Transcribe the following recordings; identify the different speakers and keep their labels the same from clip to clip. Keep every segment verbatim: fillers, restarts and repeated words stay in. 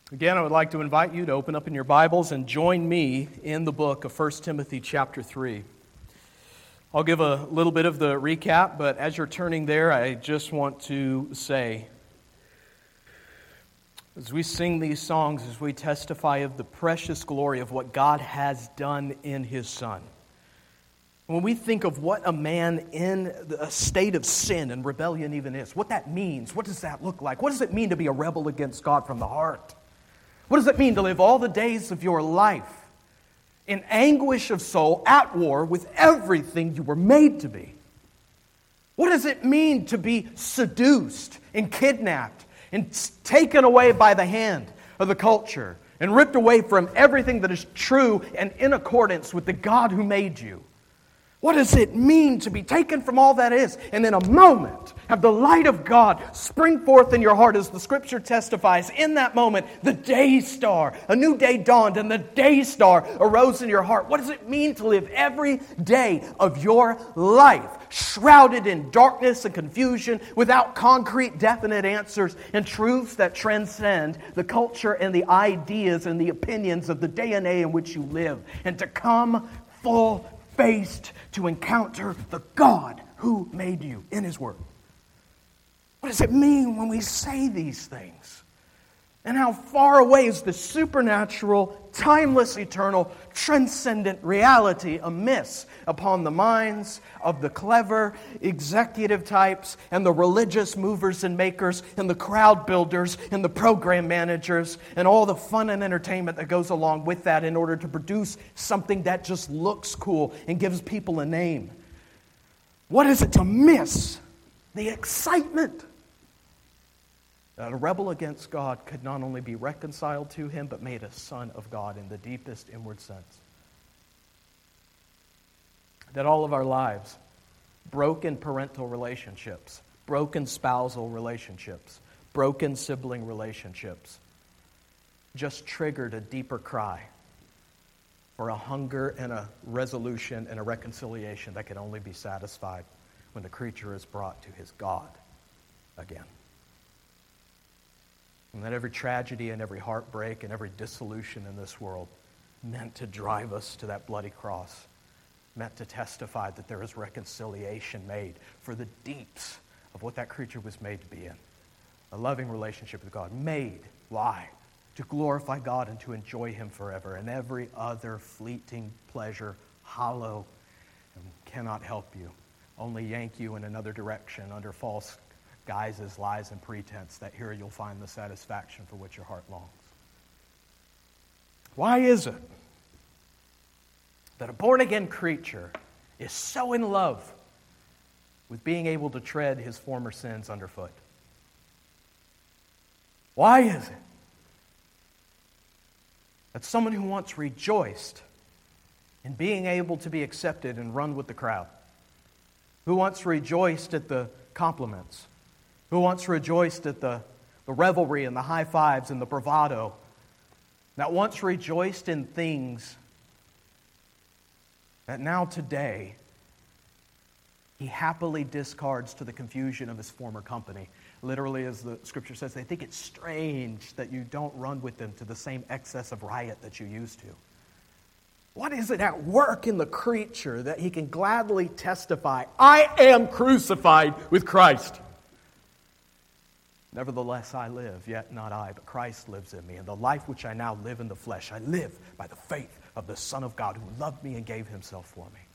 Speaker 1: Again, I would like to invite you to open up in your Bibles and join me in the book of First Timothy chapter three. I'll give a little bit of the recap, but as you're turning there, I just want to say, as we sing these songs, as we testify of the precious glory of what God has done in His Son, when we think of what a man in a state of sin and rebellion even is, what that means, what does that look like? What does it mean to be a rebel against God from the heart? What does it mean to live all the days of your life in anguish of soul, at war with everything you were made to be? What does it mean to be seduced and kidnapped and taken away by the hand of the culture and ripped away from everything that is true and in accordance with the God who made you? What does it mean to be taken from all that is and in a moment have the light of God spring forth in your heart as the Scripture testifies? In that moment, the day star, a new day dawned and the day star arose in your heart. What does it mean to live every day of your life shrouded in darkness and confusion without concrete, definite answers and truths that transcend the culture and the ideas and the opinions of the day and age in which you live, and to come full faced to encounter the God who made you in His Word? What does it mean when we say these things? And how far away is the supernatural, timeless, eternal, transcendent reality amiss upon the minds of the clever executive types and the religious movers and makers and the crowd builders and the program managers and all the fun and entertainment that goes along with that in order to produce something that just looks cool and gives people a name? What is it to miss the excitement that a rebel against God could not only be reconciled to Him, but made a son of God in the deepest inward sense? That all of our lives, broken parental relationships, broken spousal relationships, broken sibling relationships, just triggered a deeper cry for a hunger and a resolution and a reconciliation that can only be satisfied when the creature is brought to his God again. And that every tragedy and every heartbreak and every dissolution in this world meant to drive us to that bloody cross, meant to testify that there is reconciliation made for the deeps of what that creature was made to be in. A loving relationship with God, made, why? To glorify God and to enjoy Him forever, and every other fleeting pleasure hollow and cannot help you, only yank you in another direction under false guises, lies, and pretense, that here you'll find the satisfaction for which your heart longs. Why is it that a born-again creature is so in love with being able to tread his former sins underfoot? Why is it that someone who once rejoiced in being able to be accepted and run with the crowd, who once rejoiced at the compliments, who once rejoiced at the, the revelry and the high fives and the bravado, that once rejoiced in things that now today he happily discards to the confusion of his former company? Literally, as the Scripture says, they think it's strange that you don't run with them to the same excess of riot that you used to. What is it at work in the creature that he can gladly testify, I am crucified with Christ? Nevertheless, I live, yet not I, but Christ lives in me. And the life which I now live in the flesh, I live by the faith of the Son of God who loved me and gave Himself for me.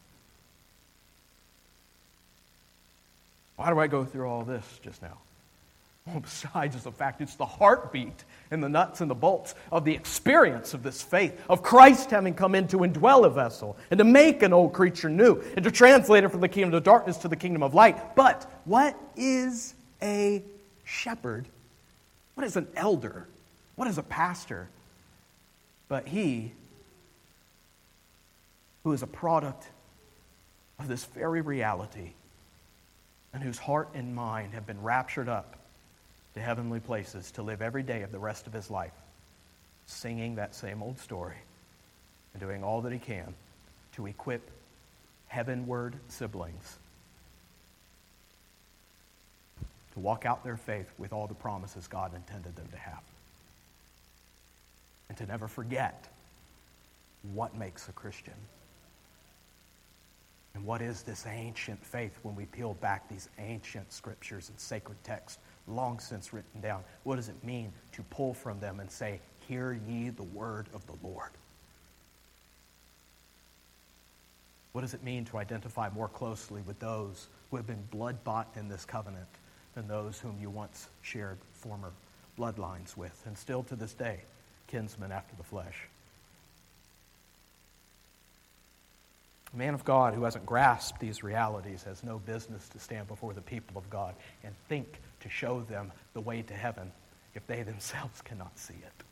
Speaker 1: Why do I go through all this just now? Well, besides the fact it's the heartbeat and the nuts and the bolts of the experience of this faith, of Christ having come in to indwell a vessel and to make an old creature new and to translate it from the kingdom of darkness to the kingdom of light. But what is a shepherd? What is an elder? What is a pastor? But he who is a product of this very reality and whose heart and mind have been raptured up to heavenly places to live every day of the rest of his life, singing that same old story and doing all that he can to equip heavenward siblings to walk out their faith with all the promises God intended them to have. and to never forget what makes a Christian. And what is this ancient faith when we peel back these ancient scriptures and sacred texts long since written down? What does it mean to pull from them and say, "Hear ye the word of the Lord"? What does it mean to identify more closely with those who have been blood-bought in this covenant than those whom you once shared former bloodlines with, and still to this day, kinsmen after the flesh? A man of God who hasn't grasped these realities has no business to stand before the people of God and think to show them the way to heaven if they themselves cannot see it.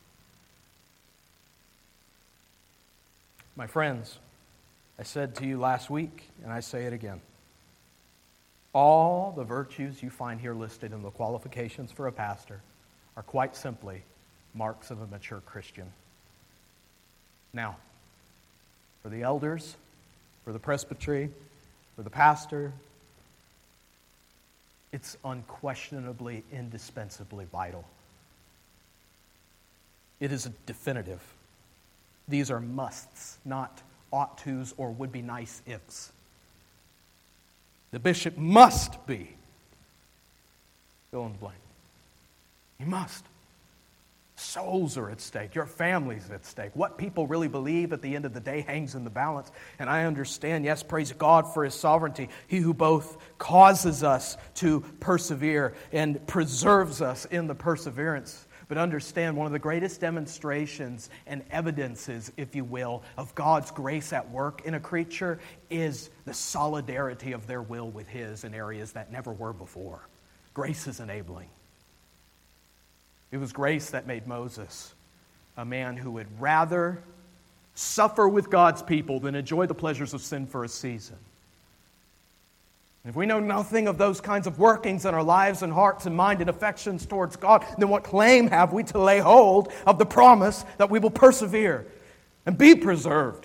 Speaker 1: My friends, I said to you last week, and I say it again, all the virtues you find here listed in the qualifications for a pastor are quite simply marks of a mature Christian. Now, for the elders, for the presbytery, for the pastor, it's unquestionably, indispensably vital. It is a definitive. These are musts, not ought tos or would be nice ifs. The bishop must be. Fill in the blank. He must. Souls are at stake. Your family's at stake. What people really believe at the end of the day hangs in the balance. And I understand, yes, praise God for His sovereignty. He who both causes us to persevere and preserves us in the perseverance. But understand, one of the greatest demonstrations and evidences, if you will, of God's grace at work in a creature is the solidarity of their will with His in areas that never were before. Grace is enabling. It was grace that made Moses a man who would rather suffer with God's people than enjoy the pleasures of sin for a season. If we know nothing of those kinds of workings in our lives and hearts and mind and affections towards God, then what claim have we to lay hold of the promise that we will persevere and be preserved?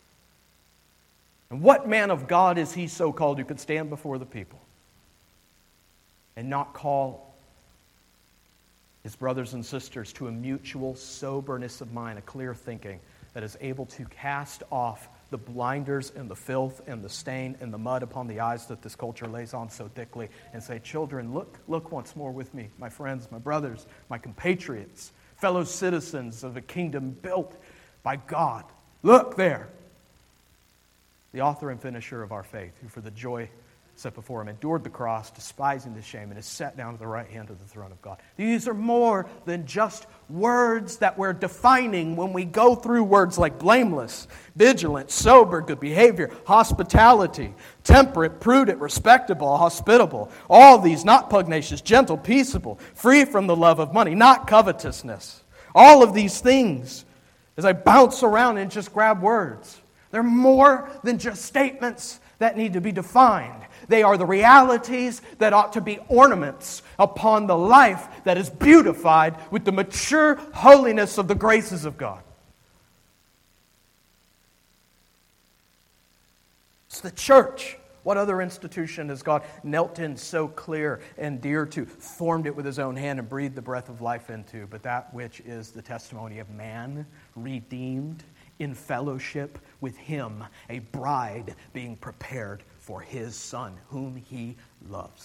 Speaker 1: And what man of God is he so called who could stand before the people and not call his brothers and sisters to a mutual soberness of mind, a clear thinking that is able to cast off the blinders and the filth and the stain and the mud upon the eyes that this culture lays on so thickly and say, children, look, look once more with me, my friends, my brothers, my compatriots, fellow citizens of a kingdom built by God. Look there. The author and finisher of our faith, who for the joy set before Him endured the cross, despising the shame, and is set down at the right hand of the throne of God. These are more than just words that we're defining when we go through words like blameless, vigilant, sober, good behavior, hospitality, temperate, prudent, respectable, hospitable. All these, not pugnacious, gentle, peaceable, free from the love of money, not covetousness. All of these things, as I bounce around and just grab words, they're more than just statements that need to be defined. They are the realities that ought to be ornaments upon the life that is beautified with the mature holiness of the graces of God. It's the church. What other institution has God knelt in so clear and dear to, formed it with His own hand and breathed the breath of life into, but that which is the testimony of man redeemed in fellowship with Him, a bride being prepared for His Son, whom He loves.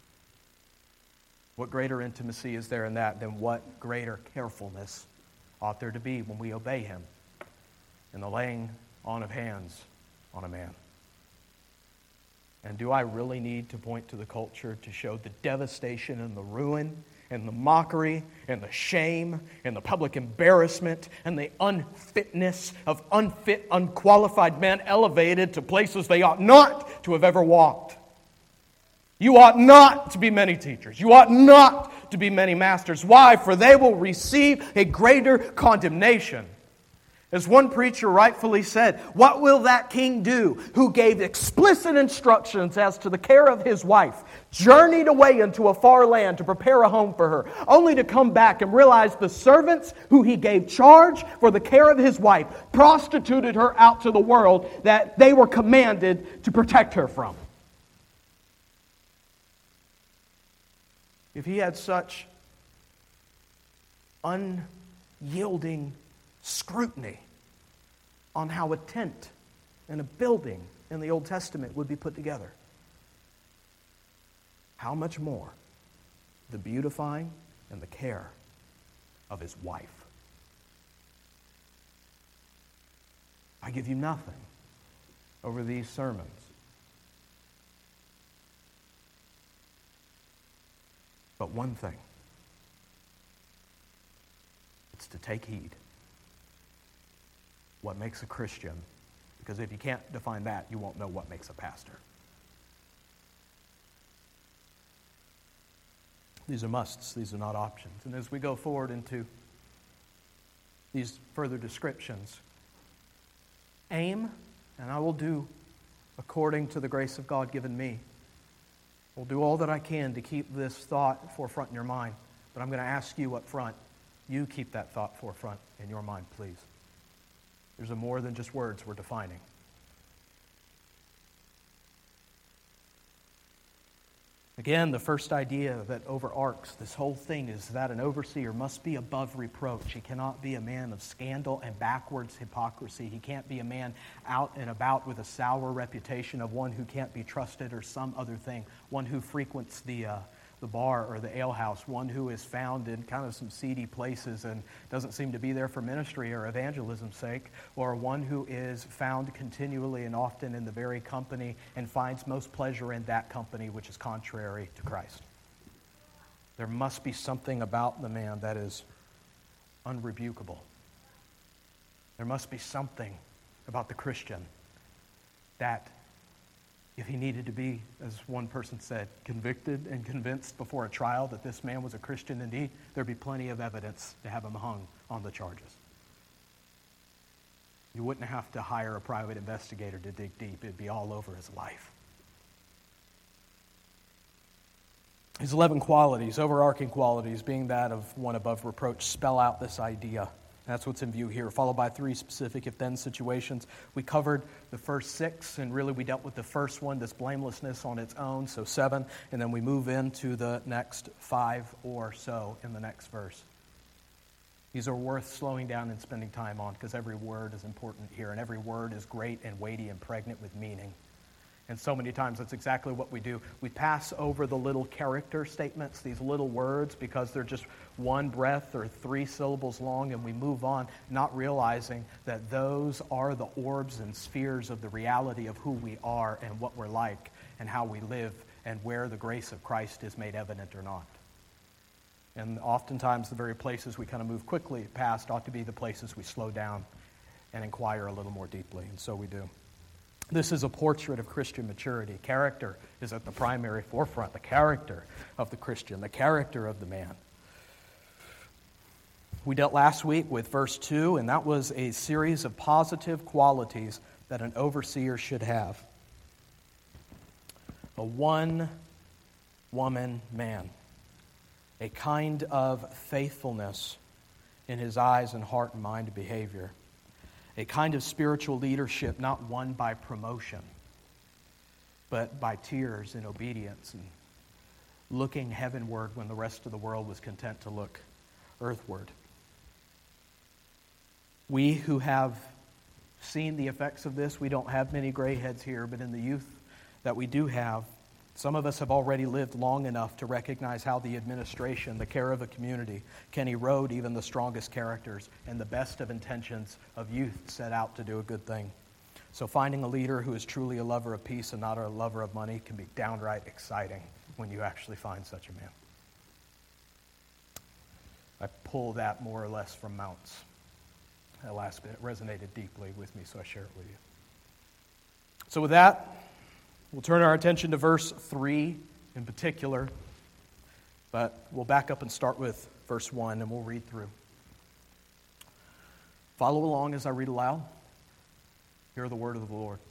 Speaker 1: What greater intimacy is there in that than what greater carefulness ought there to be when we obey Him in the laying on of hands on a man? And do I really need to point to the culture to show the devastation and the ruin and the mockery and the shame and the public embarrassment and the unfitness of unfit, unqualified men elevated to places they ought not to have ever walked? You ought not to be many teachers. You ought not to be many masters. Why? For they will receive a greater condemnation. As one preacher rightfully said, what will that king do who gave explicit instructions as to the care of his wife, journeyed away into a far land to prepare a home for her, only to come back and realize the servants who he gave charge for the care of his wife prostituted her out to the world that they were commanded to protect her from? If he had such unyielding scrutiny on how a tent and a building in the Old Testament would be put together. How much more the beautifying and the care of his wife. I give you nothing over these sermons but one thing. It's to take heed. What makes a Christian? Because if you can't define that, you won't know what makes a pastor. These are musts. These are not options. And as we go forward into these further descriptions, aim, and I will do according to the grace of God given me. I'll do all that I can to keep this thought forefront in your mind. But I'm going to ask you up front, you keep that thought forefront in your mind, please. There's a more than just words we're defining. Again, the first idea that overarches this whole thing is that an overseer must be above reproach. He cannot be a man of scandal and backwards hypocrisy. He can't be a man out and about with a sour reputation of one who can't be trusted or some other thing, one who frequents the uh, the bar or the alehouse, one who is found in kind of some seedy places and doesn't seem to be there for ministry or evangelism's sake, or one who is found continually and often in the very company and finds most pleasure in that company which is contrary to Christ. There must be something about the man that is unrebukable. There must be something about the Christian that, if he needed to be, as one person said, convicted and convinced before a trial that this man was a Christian indeed, there'd be plenty of evidence to have him hung on the charges. You wouldn't have to hire a private investigator to dig deep. It'd be all over his life. His eleven qualities, overarching qualities, being that of one above reproach, spell out this idea. That's what's in view here, followed by three specific if-then situations. We covered the first six, and really we dealt with the first one, this blamelessness on its own, so seven, and then we move into the next five or so in the next verse. These are worth slowing down and spending time on because every word is important here, and every word is great and weighty and pregnant with meaning. And so many times that's exactly what we do. We pass over the little character statements, these little words, because they're just one breath or three syllables long, and we move on, not realizing that those are the orbs and spheres of the reality of who we are and what we're like and how we live and where the grace of Christ is made evident or not. And oftentimes the very places we kind of move quickly past ought to be the places we slow down and inquire a little more deeply, and so we do. This is a portrait of Christian maturity. Character is at the primary forefront. The character of the Christian, the character of the man. We dealt last week with verse two, and that was a series of positive qualities that an overseer should have. A one-woman man. A kind of faithfulness in his eyes and heart and mind and behavior. A kind of spiritual leadership not won by promotion, but by tears and obedience and looking heavenward when the rest of the world was content to look earthward. We who have seen the effects of this, we don't have many gray heads here, but in the youth that we do have, some of us have already lived long enough to recognize how the administration, the care of a community, can erode even the strongest characters and the best of intentions of youth set out to do a good thing. So finding a leader who is truly a lover of peace and not a lover of money can be downright exciting when you actually find such a man. I pull that more or less from Mounts. That last bit resonated deeply with me, so I share it with you. So with that, we'll turn our attention to verse three in particular, but we'll back up and start with verse one, and we'll read through. Follow along as I read aloud. Hear the word of the Lord.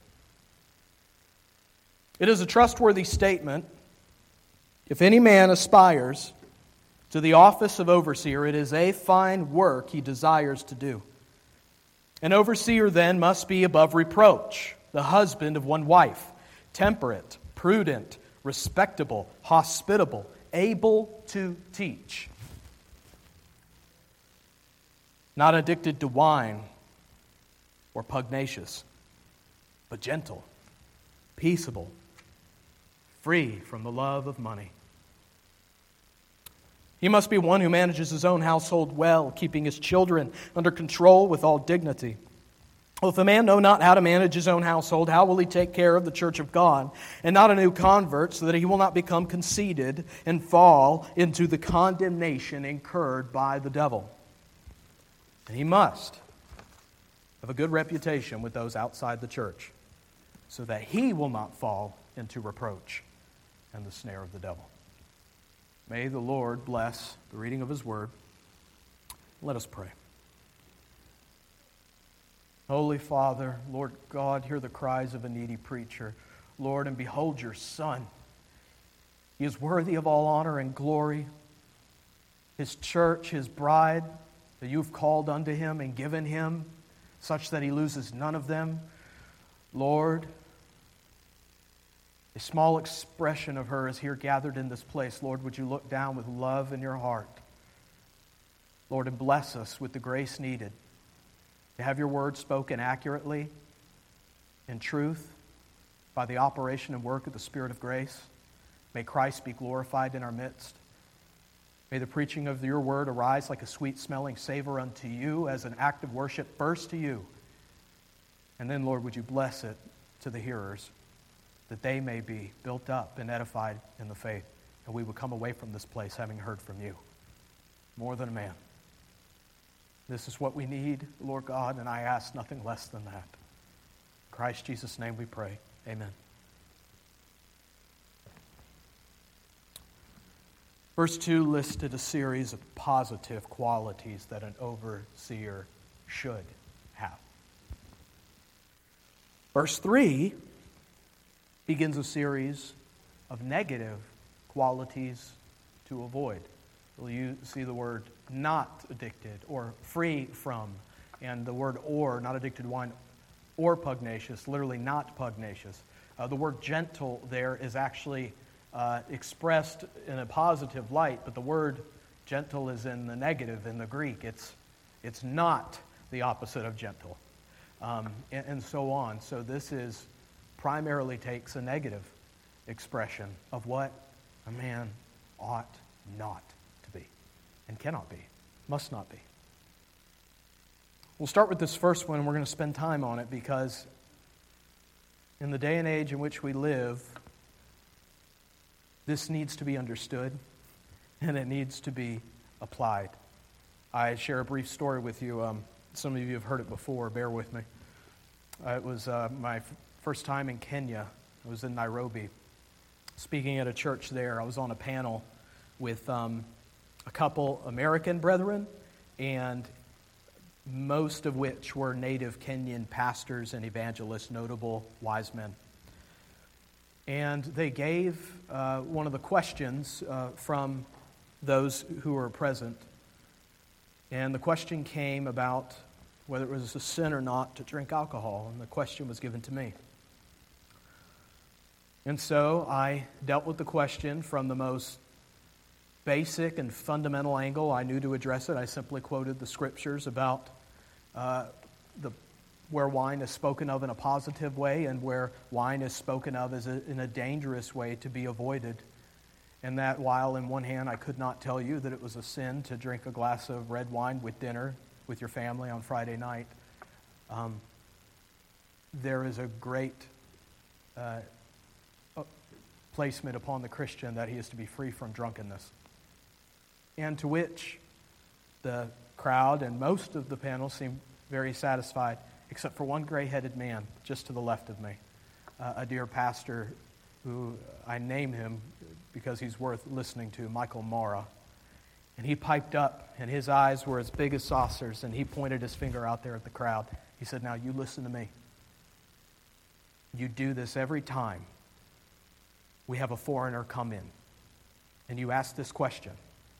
Speaker 1: It is a trustworthy statement. If any man aspires to the office of overseer, it is a fine work he desires to do. An overseer then must be above reproach, the husband of one wife, temperate, prudent, respectable, hospitable, able to teach. not addicted to wine or pugnacious, but gentle, peaceable, free from the love of money. He must be one who manages his own household well, keeping his children under control with all dignity. Well, if a man know not how to manage his own household, how will he take care of the church of God, and not a new convert, so that he will not become conceited and fall into the condemnation incurred by the devil? And he must have a good reputation with those outside the church, so that he will not fall into reproach and the snare of the devil. May the Lord bless the reading of His Word. Let us pray. Holy Father, Lord God, hear the cries of a needy preacher. Lord, and behold your Son. He is worthy of all honor and glory. His church, His bride, that you've called unto Him and given Him, such that He loses none of them. Lord, a small expression of her is here gathered in this place. Lord, would you look down with love in your heart? Lord, and bless us with the grace needed to have your word spoken accurately, in truth, by the operation and work of the Spirit of grace. May Christ be glorified in our midst. May the preaching of your word arise like a sweet-smelling savor unto you as an act of worship first to you. And then, Lord, would you bless it to the hearers, that they may be built up and edified in the faith, and we would come away from this place having heard from you more than a man. This is what we need, Lord God, and I ask nothing less than that. In Christ Jesus' name we pray. Amen. Verse two listed a series of positive qualities that an overseer should have. Verse three begins a series of negative qualities to avoid. Will you see the word not addicted or free from, and the word or, not addicted to wine, or pugnacious, literally not pugnacious. Uh, the word gentle there is actually uh, expressed in a positive light, but the word gentle is in the negative in the Greek. It's, it's not the opposite of gentle, um, and, and so on. So this is primarily takes a negative expression of what a man ought not to be and cannot be, must not be. We'll start with this first one, and we're going to spend time on it because in the day and age in which we live, this needs to be understood and it needs to be applied. I share a brief story with you. Um, some of you have heard it before. Bear with me. Uh, it was uh, my f- first time in Kenya. I was in Nairobi, speaking at a church there. I was on a panel with um, a couple American brethren, and most of which were native Kenyan pastors and evangelists, notable wise men. And they gave uh, one of the questions uh, from those who were present. And the question came about whether it was a sin or not to drink alcohol, and the question was given to me. And so I dealt with the question from the most basic and fundamental angle I knew to address it. I simply quoted the scriptures about uh, the where wine is spoken of in a positive way and where wine is spoken of as a, in a dangerous way to be avoided. And that while in one hand I could not tell you that it was a sin to drink a glass of red wine with dinner with your family on Friday night, um, there is a great uh, placement upon the Christian that he is to be free from drunkenness. And to which the crowd and most of the panel seemed very satisfied, except for one gray-headed man just to the left of me, uh, a dear pastor who I name him because he's worth listening to, Michael Mara. And he piped up, and his eyes were as big as saucers, and he pointed his finger out there at the crowd. He said, "Now you listen to me. You do this every time we have a foreigner come in, and you ask this question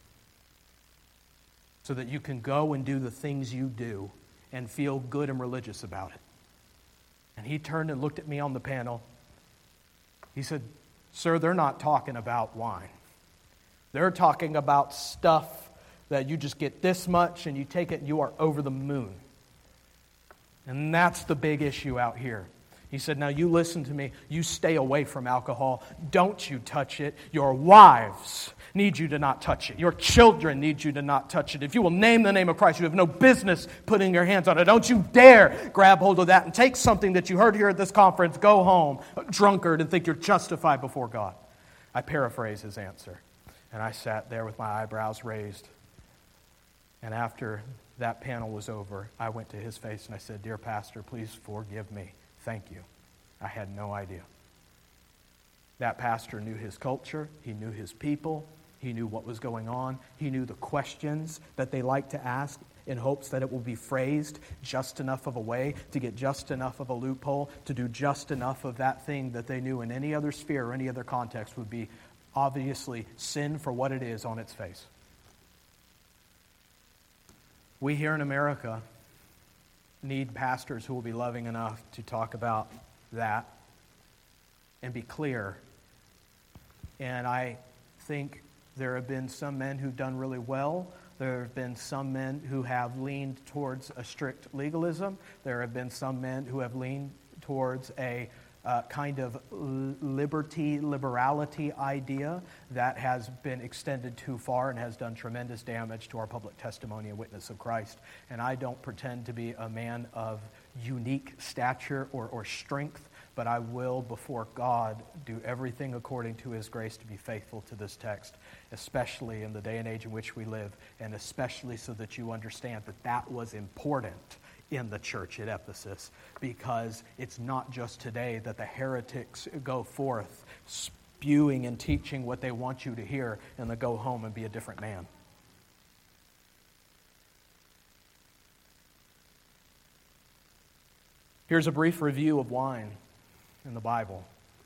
Speaker 1: so that you can go and do the things you do and feel good and religious about it." And he turned and looked at me on the panel. He said, "Sir, they're not talking about wine. They're talking about stuff that you just get this much and you take it and you are over the moon. And that's the big issue out here. He said, now you listen to me. You stay away from alcohol. Don't you touch it. Your wives need you to not touch it. Your children need you to not touch it. If you will name the name of Christ, you have no business putting your hands on it. Don't you dare grab hold of that and take something that you heard here at this conference, go home, drunkard, and think you're justified before God. I paraphrase his answer. And I sat there with my eyebrows raised. And after that panel was over, I went to his face and I said, dear pastor, please forgive me. Thank you. I had no idea. That pastor knew his culture. He knew his people. He knew what was going on. He knew the questions that they like to ask in hopes that it will be phrased just enough of a way to get just enough of a loophole, to do just enough of that thing that they knew in any other sphere or any other context would be obviously sin for what it is on its face. We here in America need pastors who will be loving enough to talk about that and be clear. And I think there have been some men who've done really well. There have been some men who have leaned towards a strict legalism. There have been some men who have leaned towards a uh, kind of liberty, liberality idea that has been extended too far and has done tremendous damage to our public testimony and witness of Christ. And I don't pretend to be a man of unique stature or, or strength, but I will, before God, do everything according to His grace to be faithful to this text, especially in the day and age in which we live, and especially so that you understand that that was important in the church at Ephesus, because it's not just today that the heretics go forth spewing and teaching what they want you to hear, and then go home and be a different man. Here's a brief review of wine in the Bible.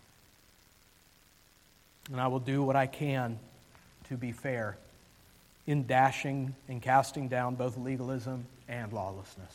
Speaker 1: And I will do what I can to be fair in dashing and casting down both legalism and lawlessness.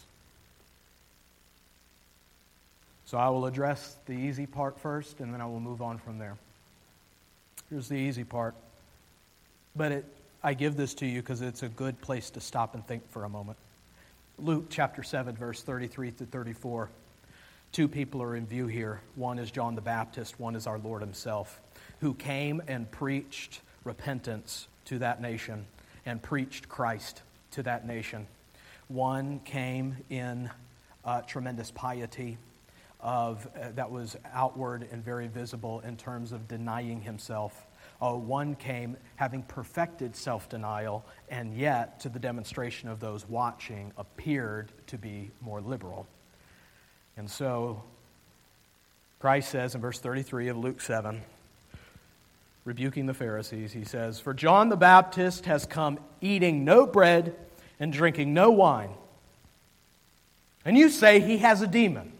Speaker 1: So I will address the easy part first, and then I will move on from there. Here's the easy part. But it, I give this to you because it's a good place to stop and think for a moment. Luke chapter seven, verse thirty-three to thirty-four. Two people are in view here. One is John the Baptist, one is our Lord Himself, who came and preached repentance to that nation and preached Christ to that nation. One came in uh, tremendous piety of uh, that was outward and very visible in terms of denying himself. Uh, one came having perfected self-denial, and yet, to the demonstration of those watching, appeared to be more liberal. And so, Christ says in verse thirty-three of Luke seven, rebuking the Pharisees, He says, "For John the Baptist has come eating no bread and drinking no wine. And you say he has a demon.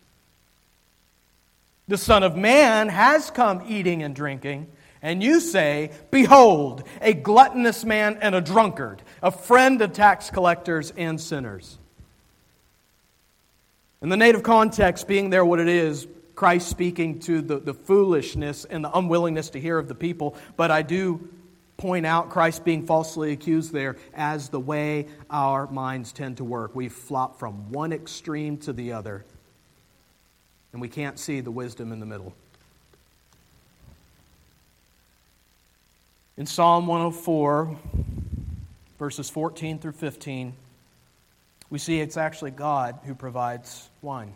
Speaker 1: The Son of Man has come eating and drinking, and you say, behold, a gluttonous man and a drunkard, a friend of tax collectors and sinners." In the native context, being there what it is, Christ speaking to the, the foolishness and the unwillingness to hear of the people, but I do point out Christ being falsely accused there as the way our minds tend to work. We flop from one extreme to the other, and we can't see the wisdom in the middle. In Psalm one oh four, verses fourteen through fifteen, we see it's actually God who provides wine.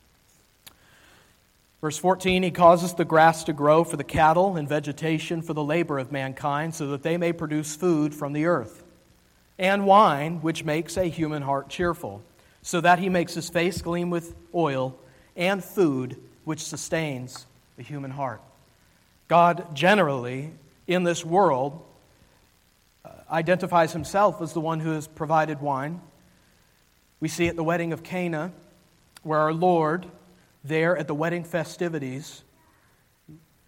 Speaker 1: Verse fourteen, He causes the grass to grow for the cattle and vegetation for the labor of mankind, so that they may produce food from the earth, and wine, which makes a human heart cheerful, so that He makes His face gleam with oil, and food, which sustains the human heart. God generally, in this world, uh, identifies Himself as the one who has provided wine. We see at the wedding of Cana, where our Lord, there at the wedding festivities,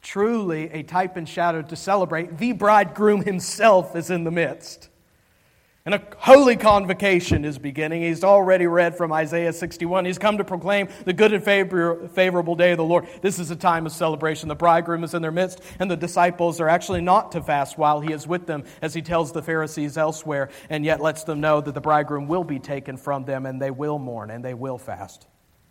Speaker 1: truly a type and shadow to celebrate, the bridegroom Himself is in the midst. And a holy convocation is beginning. He's already read from Isaiah sixty-one. He's come to proclaim the good and favor- favorable day of the Lord. This is a time of celebration. The bridegroom is in their midst, and the disciples are actually not to fast while he is with them, as he tells the Pharisees elsewhere, and yet lets them know that the bridegroom will be taken from them, and they will mourn, and they will fast.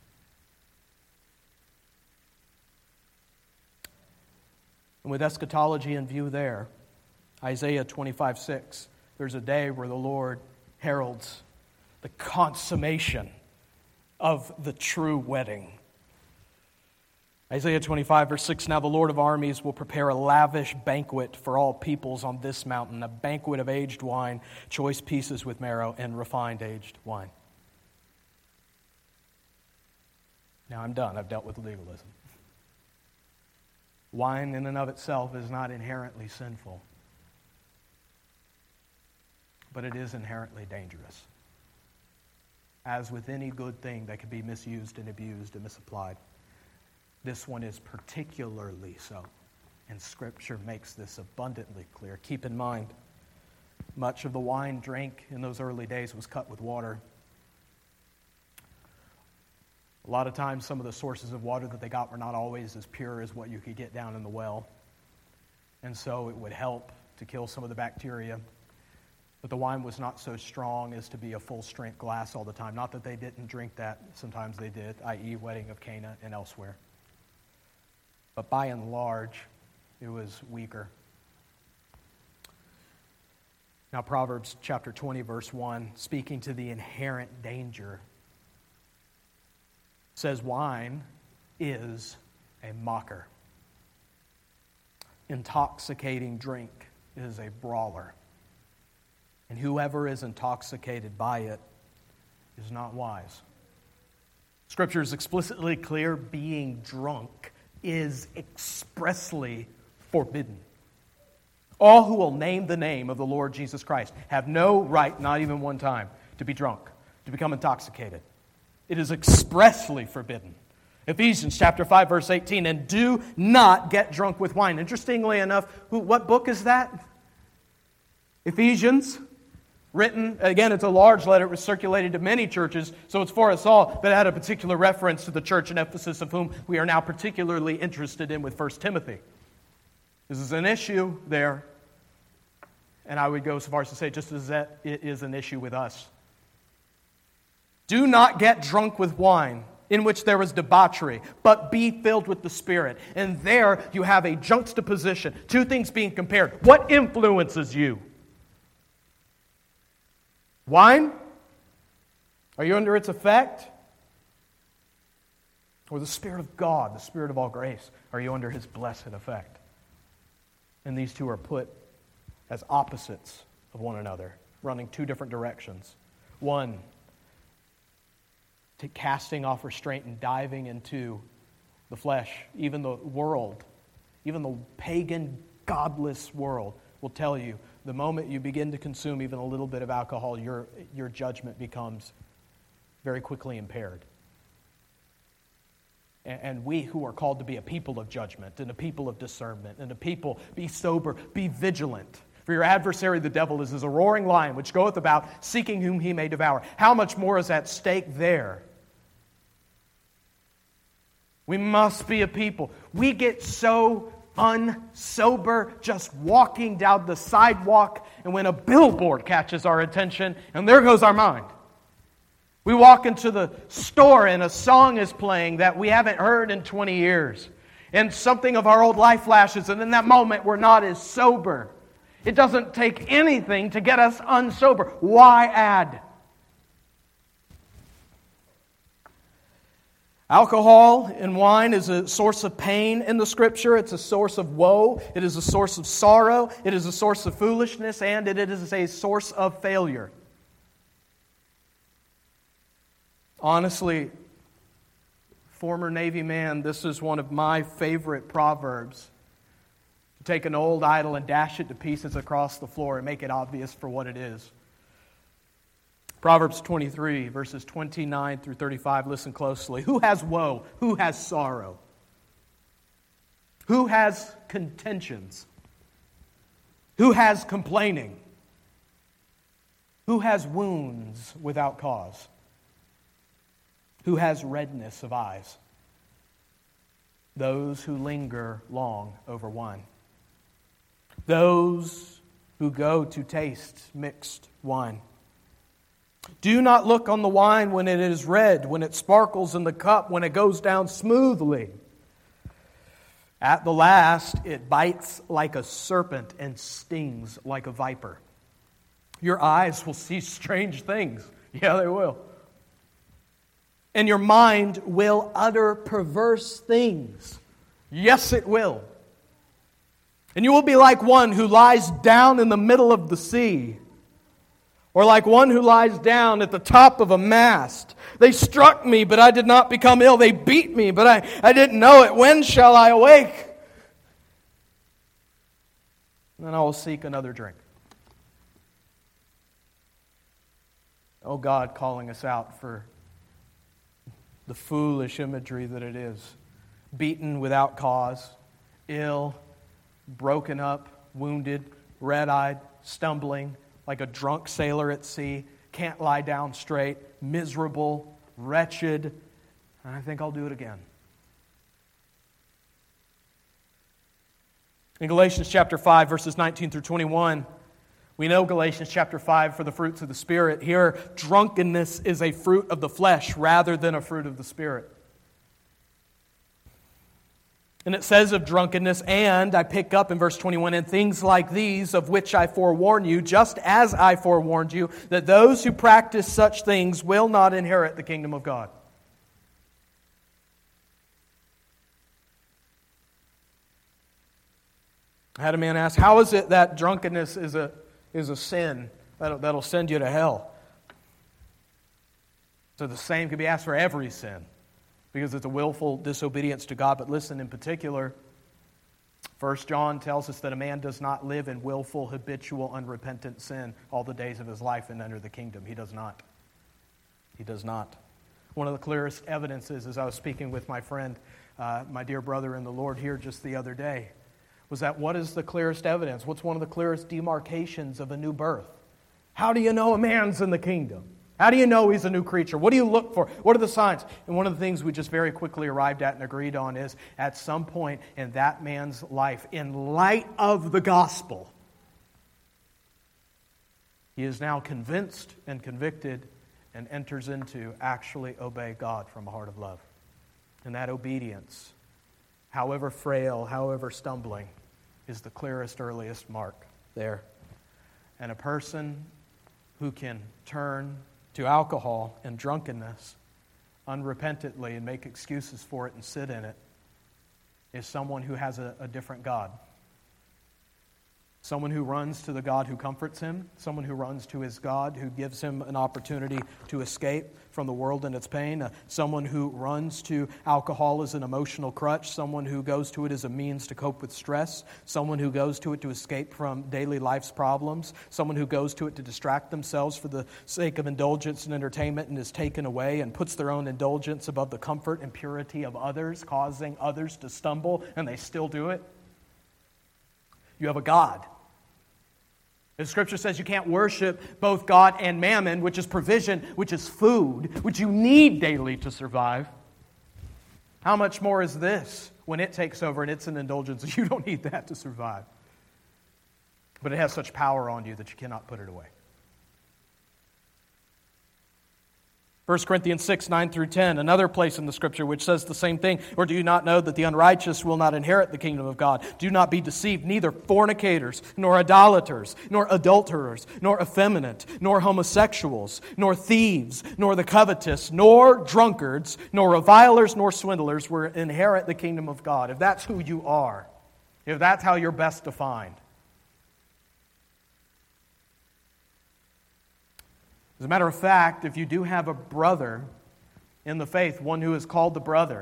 Speaker 1: And with eschatology in view there, Isaiah twenty-five six, there's a day where the Lord heralds the consummation of the true wedding. Isaiah twenty-five verse six, now the Lord of armies will prepare a lavish banquet for all peoples on this mountain, a banquet of aged wine, choice pieces with marrow, and refined aged wine. Now I'm done. I've dealt with legalism. Wine in and of itself is not inherently sinful, but it is inherently dangerous. As with any good thing that can be misused and abused and misapplied, this one is particularly so. And Scripture makes this abundantly clear. Keep in mind, much of the wine drank in those early days was cut with water. A lot of times, some of the sources of water that they got were not always as pure as what you could get down in the well. And so it would help to kill some of the bacteria. But the wine was not so strong as to be a full-strength glass all the time. Not that they didn't drink that. Sometimes they did, that is, wedding of Cana and elsewhere. But by and large, it was weaker. Now, Proverbs chapter twenty, verse one, speaking to the inherent danger, says wine is a mocker. Intoxicating drink is a brawler. And whoever is intoxicated by it is not wise. Scripture is explicitly clear. Being drunk is expressly forbidden. All who will name the name of the Lord Jesus Christ have no right, not even one time, to be drunk, to become intoxicated. It is expressly forbidden. Ephesians chapter five, verse eighteen, and do not get drunk with wine. Interestingly enough, who, what book is that? Ephesians. Written, again, it's a large letter. It was circulated to many churches, so it's for us all, but it had a particular reference to the church in Ephesus, of whom we are now particularly interested in with First Timothy. This is an issue there, and I would go so far as to say just as that it is an issue with us. Do not get drunk with wine, in which there is debauchery, but be filled with the Spirit. And there you have a juxtaposition, two things being compared. What influences you? Wine? Are you under its effect? Or the Spirit of God, the Spirit of all grace? Are you under His blessed effect? And these two are put as opposites of one another, running two different directions. One, to casting off restraint and diving into the flesh. Even the world, even the pagan, godless world will tell you, the moment you begin to consume even a little bit of alcohol, your, your judgment becomes very quickly impaired. And, and we who are called to be a people of judgment and a people of discernment and a people, be sober, be vigilant. For your adversary, the devil, is as a roaring lion which goeth about seeking whom he may devour. How much more is at stake there? We must be a people. We get so unsober just walking down the sidewalk, and when a billboard catches our attention, and there goes our mind. We walk into the store and a song is playing that we haven't heard in twenty years, and something of our old life flashes, and in that moment we're not as sober. It doesn't take anything to get us unsober. Why add? Alcohol and wine is a source of pain in the Scripture. It's a source of woe. It is a source of sorrow. It is a source of foolishness. And it is a source of failure. Honestly, former Navy man, this is one of my favorite proverbs. To take an old idol and dash it to pieces across the floor and make it obvious for what it is. Proverbs twenty-three, verses twenty-nine through thirty-five, listen closely. Who has woe? Who has sorrow? Who has contentions? Who has complaining? Who has wounds without cause? Who has redness of eyes? Those who linger long over wine. Those who go to taste mixed wine. Do not look on the wine when it is red, when it sparkles in the cup, when it goes down smoothly. At the last, it bites like a serpent and stings like a viper. Your eyes will see strange things. Yeah, they will. And your mind will utter perverse things. Yes, it will. And you will be like one who lies down in the middle of the sea, or like one who lies down at the top of a mast. They struck me, but I did not become ill. They beat me, but I, I didn't know it. When shall I awake? And then I will seek another drink. Oh God, calling us out for the foolish imagery that it is. Beaten without cause, ill, broken up, wounded, red-eyed, stumbling, like a drunk sailor at sea, can't lie down straight, miserable, wretched, and I think I'll do it again. In Galatians chapter five, verses nineteen through twenty-one, we know Galatians chapter five for the fruits of the Spirit. Here, drunkenness is a fruit of the flesh rather than a fruit of the Spirit. And it says of drunkenness, and I pick up in verse twenty-one, and things like these of which I forewarn you, just as I forewarned you, that those who practice such things will not inherit the kingdom of God. I had a man ask, how is it that drunkenness is a is a sin that'll, that'll send you to hell? So the same could be asked for every sin, because it's a willful disobedience to God. But listen, in particular, First John tells us that a man does not live in willful, habitual, unrepentant sin all the days of his life and enter the kingdom. He does not. He does not. One of the clearest evidences, as I was speaking with my friend, uh, my dear brother in the Lord here just the other day, was that what is the clearest evidence? What's one of the clearest demarcations of a new birth? How do you know a man's in the kingdom? How do you know he's a new creature? What do you look for? What are the signs? And one of the things we just very quickly arrived at and agreed on is at some point in that man's life, in light of the gospel, he is now convinced and convicted and enters into actually obey God from a heart of love. And that obedience, however frail, however stumbling, is the clearest, earliest mark there. And a person who can turn to alcohol and drunkenness unrepentantly and make excuses for it and sit in it is someone who has a, a different God. Someone who runs to the God who comforts him. Someone who runs to his God who gives him an opportunity to escape from the world and its pain. Uh, someone who runs to alcohol as an emotional crutch. Someone who goes to it as a means to cope with stress. Someone who goes to it to escape from daily life's problems. Someone who goes to it to distract themselves for the sake of indulgence and entertainment and is taken away and puts their own indulgence above the comfort and purity of others, causing others to stumble, and they still do it. You have a God. The Scripture says you can't worship both God and mammon, which is provision, which is food, which you need daily to survive. How much more is this when it takes over and it's an indulgence? You don't need that to survive. But it has such power on you that you cannot put it away. First Corinthians six, nine through ten, another place in the Scripture which says the same thing. Or do you not know that the unrighteous will not inherit the kingdom of God? Do not be deceived, neither fornicators, nor idolaters, nor adulterers, nor effeminate, nor homosexuals, nor thieves, nor the covetous, nor drunkards, nor revilers, nor swindlers will inherit the kingdom of God. If that's who you are, if that's how you're best defined. As a matter of fact, if you do have a brother in the faith, one who is called the brother,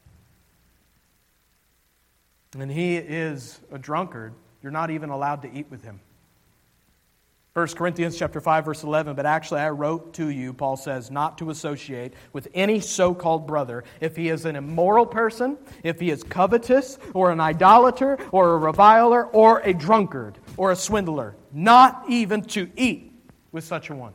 Speaker 1: and he is a drunkard, you're not even allowed to eat with him. First Corinthians chapter five, verse eleven, but actually I wrote to you, Paul says, not to associate with any so-called brother if he is an immoral person, if he is covetous, or an idolater, or a reviler, or a drunkard, or a swindler. Not even to eat with such a one.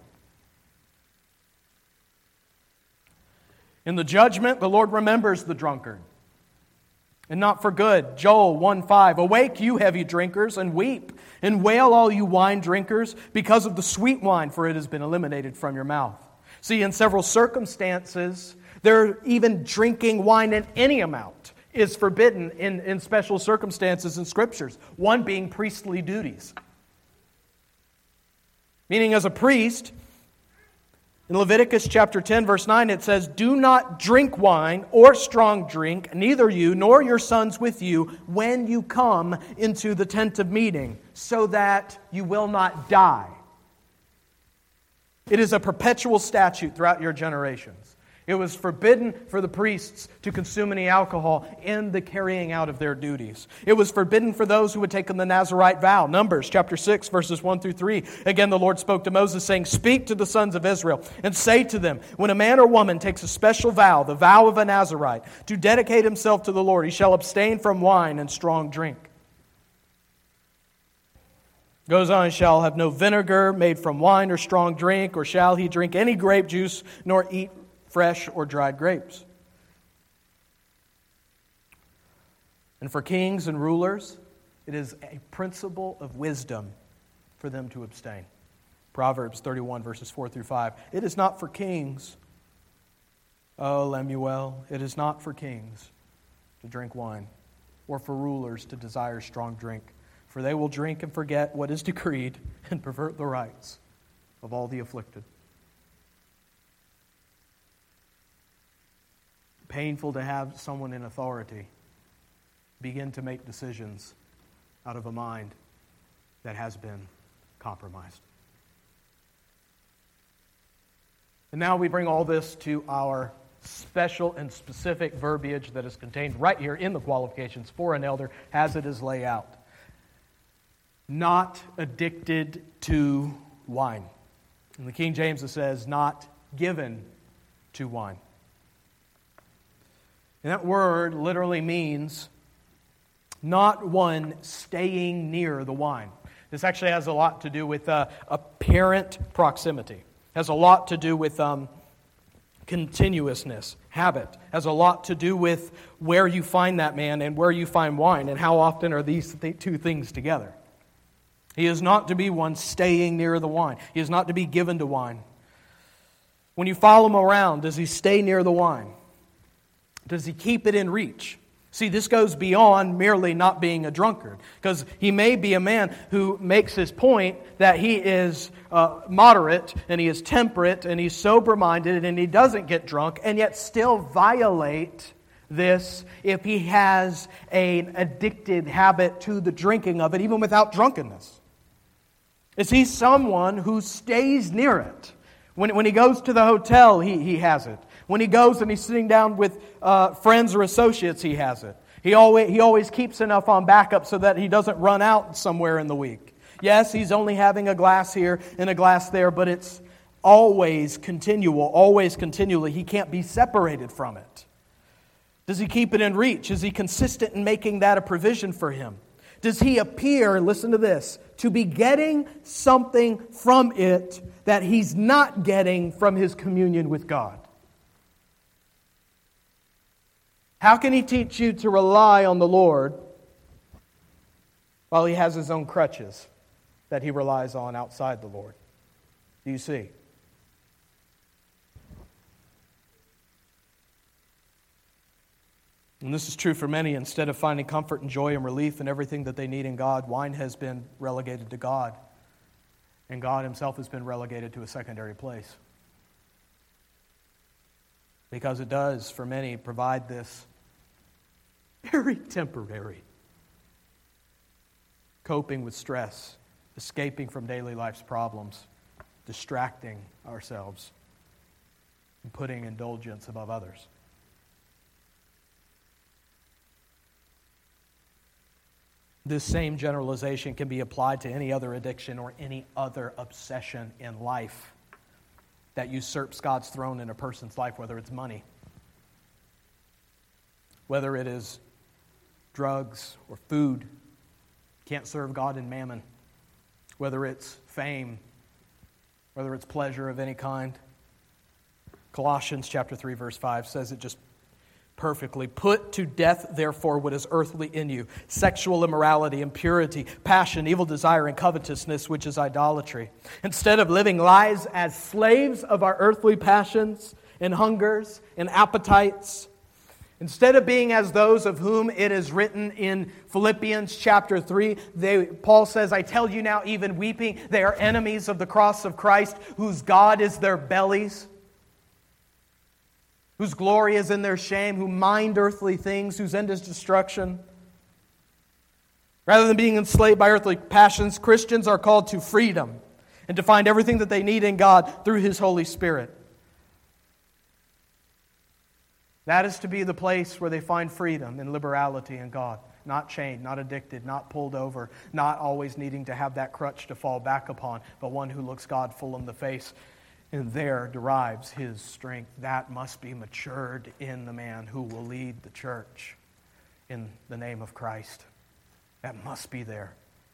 Speaker 1: In the judgment, the Lord remembers the drunkard, and not for good. Joel one five, awake, you heavy drinkers, and weep, and wail, all you wine drinkers, because of the sweet wine, for it has been eliminated from your mouth. See, in several circumstances, they're even drinking wine in any amount is forbidden in, in special circumstances in Scriptures, one being priestly duties. Meaning, as a priest, in Leviticus chapter ten, verse nine, it says, do not drink wine or strong drink, neither you nor your sons with you, when you come into the tent of meeting, so that you will not die. It is a perpetual statute throughout your generations. It was forbidden for the priests to consume any alcohol in the carrying out of their duties. It was forbidden for those who had taken the Nazirite vow. Numbers chapter six, verses one through three. Again, the Lord spoke to Moses, saying, speak to the sons of Israel and say to them, when a man or woman takes a special vow, the vow of a Nazirite, to dedicate himself to the Lord, he shall abstain from wine and strong drink. Goes on, shall have no vinegar made from wine or strong drink, or shall he drink any grape juice, nor eat fresh or dried grapes. And for kings and rulers, it is a principle of wisdom for them to abstain. Proverbs thirty-one, verses four through five. It is not for kings, oh Lemuel, it is not for kings to drink wine, or for rulers to desire strong drink, for they will drink and forget what is decreed and pervert the rights of all the afflicted. Painful to have someone in authority begin to make decisions out of a mind that has been compromised. And now we bring all this to our special and specific verbiage that is contained right here in the qualifications for an elder as it is laid out. Not addicted to wine. In the King James it says, not given to wine. And that word literally means not one staying near the wine. This actually has a lot to do with uh, apparent proximity. It has a lot to do with um, continuousness, habit. It has a lot to do with where you find that man and where you find wine, and how often are these th- two things together. He is not to be one staying near the wine. He is not to be given to wine. When you follow him around, does he stay near the wine? Does he keep it in reach? See, this goes beyond merely not being a drunkard, because he may be a man who makes his point that he is uh, moderate and he is temperate and he's sober-minded and he doesn't get drunk, and yet still violate this if he has an addicted habit to the drinking of it, even without drunkenness. Is he someone who stays near it? When, when he goes to the hotel, he, he has it. When he goes and he's sitting down with uh, friends or associates, he has it. He always, he always keeps enough on backup so that he doesn't run out somewhere in the week. Yes, he's only having a glass here and a glass there, but it's always continual, always continually. He can't be separated from it. Does he keep it in reach? Is he consistent in making that a provision for him? Does he appear, listen to this, to be getting something from it that he's not getting from his communion with God? How can he teach you to rely on the Lord while he has his own crutches that he relies on outside the Lord? Do you see? And this is true for many. Instead of finding comfort and joy and relief in everything that they need in God, wine has been relegated to God, and God himself has been relegated to a secondary place. Because it does, for many, provide this very temporary coping with stress, escaping from daily life's problems, distracting ourselves, and putting indulgence above others. This same generalization can be applied to any other addiction or any other obsession in life that usurps God's throne in a person's life, whether it's money, whether it is drugs or food. Can't serve God in mammon. Whether it's fame, whether it's pleasure of any kind. Colossians chapter three, verse five says it just perfectly. Put to death, therefore, what is earthly in you: sexual immorality, impurity, passion, evil desire, and covetousness, which is idolatry. Instead of living lives as slaves of our earthly passions and hungers and appetites, instead of being as those of whom it is written in Philippians chapter three, they, Paul says, I tell you now, even weeping, they are enemies of the cross of Christ, whose God is their bellies, whose glory is in their shame, who mind earthly things, whose end is destruction. Rather than being enslaved by earthly passions, Christians are called to freedom and to find everything that they need in God through His Holy Spirit. That is to be the place where they find freedom and liberality in God. Not chained, not addicted, not pulled over, not always needing to have that crutch to fall back upon, but one who looks God full in the face and there derives his strength. That must be matured in the man who will lead the church in the name of Christ. That must be there.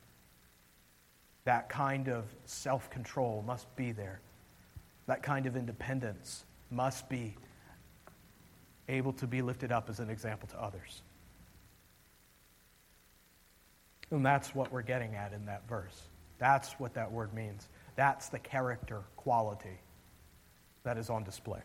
Speaker 1: That kind of self-control must be there. That kind of independence must be able to be lifted up as an example to others. And that's what we're getting at in that verse. That's what that word means. That's the character quality that is on display.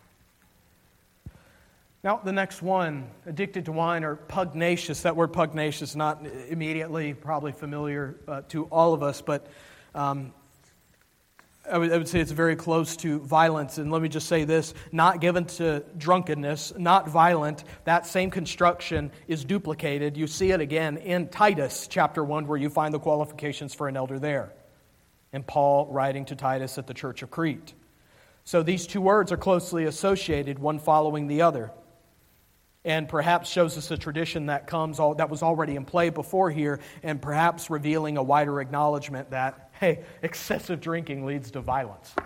Speaker 1: Now, the next one, addicted to wine or pugnacious. That word pugnacious, not immediately probably familiar uh, to all of us, but um, I would, I would say it's very close to violence. And let me just say this, not given to drunkenness, not violent. That same construction is duplicated. You see it again in Titus chapter one, where you find the qualifications for an elder there. And Paul writing to Titus at the church of Crete. So these two words are closely associated, one following the other. And perhaps shows us a tradition that comes all, that was already in play before here, and perhaps revealing a wider acknowledgement that, hey, excessive drinking leads to violence.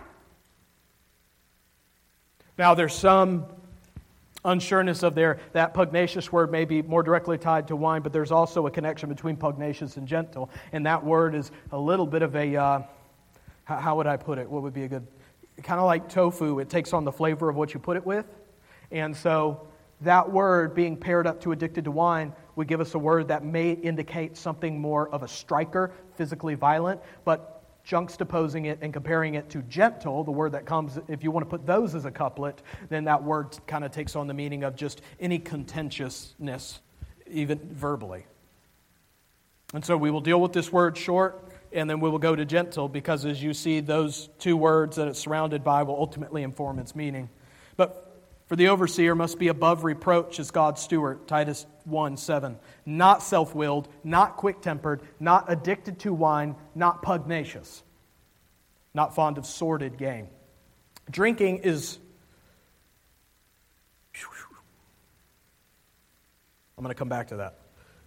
Speaker 1: Now, there's some unsureness of there. That pugnacious word may be more directly tied to wine, but there's also a connection between pugnacious and gentle. And that word is a little bit of a, uh, how would I put it? What would be a good, kind of like tofu. It takes on the flavor of what you put it with. And so that word being paired up to addicted to wine would give us a word that may indicate something more of a striker, physically violent, but juxtaposing it and comparing it to gentle, the word that comes, if you want to put those as a couplet, then that word kind of takes on the meaning of just any contentiousness, even verbally. And so we will deal with this word short, and then we will go to gentle, because as you see, those two words that it's surrounded by will ultimately inform its meaning. But for the overseer must be above reproach as God's steward, Titus one seven. Not self-willed, not quick-tempered, not addicted to wine, not pugnacious, not fond of sordid gain. Drinking is... I'm going to come back to that.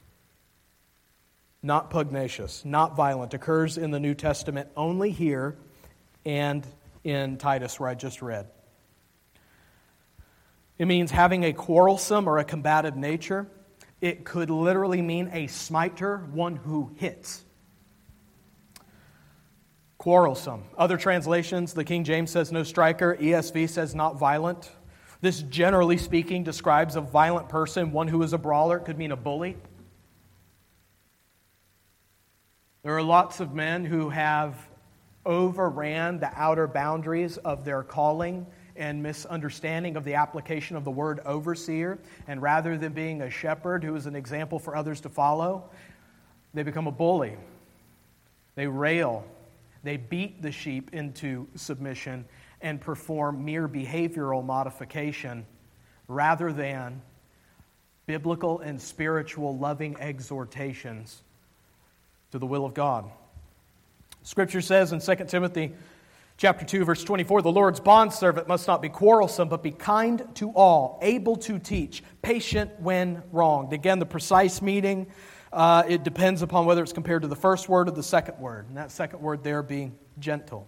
Speaker 1: Not pugnacious, not violent, occurs in the New Testament only here and in Titus, where I just read. It means having a quarrelsome or a combative nature. It could literally mean a smiter, one who hits. Quarrelsome. Other translations, the King James says no striker. E S V says not violent. This, generally speaking, describes a violent person, one who is a brawler. It could mean a bully. There are lots of men who have overran the outer boundaries of their calling and misunderstanding of the application of the word overseer. And rather than being a shepherd who is an example for others to follow, they become a bully. They rail. They beat the sheep into submission and perform mere behavioral modification rather than biblical and spiritual loving exhortations to the will of God. Scripture says in Second Timothy chapter two, verse twenty-four, the Lord's bondservant must not be quarrelsome, but be kind to all, able to teach, patient when wronged. Again, the precise meaning, uh, it depends upon whether it's compared to the first word or the second word, and that second word there being gentle.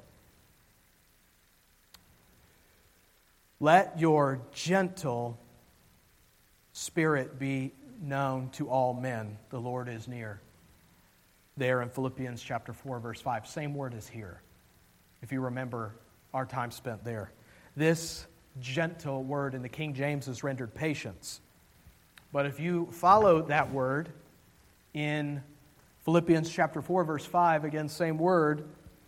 Speaker 1: Let your gentle spirit be known to all men. The Lord is near. There in Philippians chapter four, verse five, same word as here. if you remember our time spent there. This gentle word in the King James is rendered patience. But if you follow that word in Philippians chapter four, verse five, again, same word,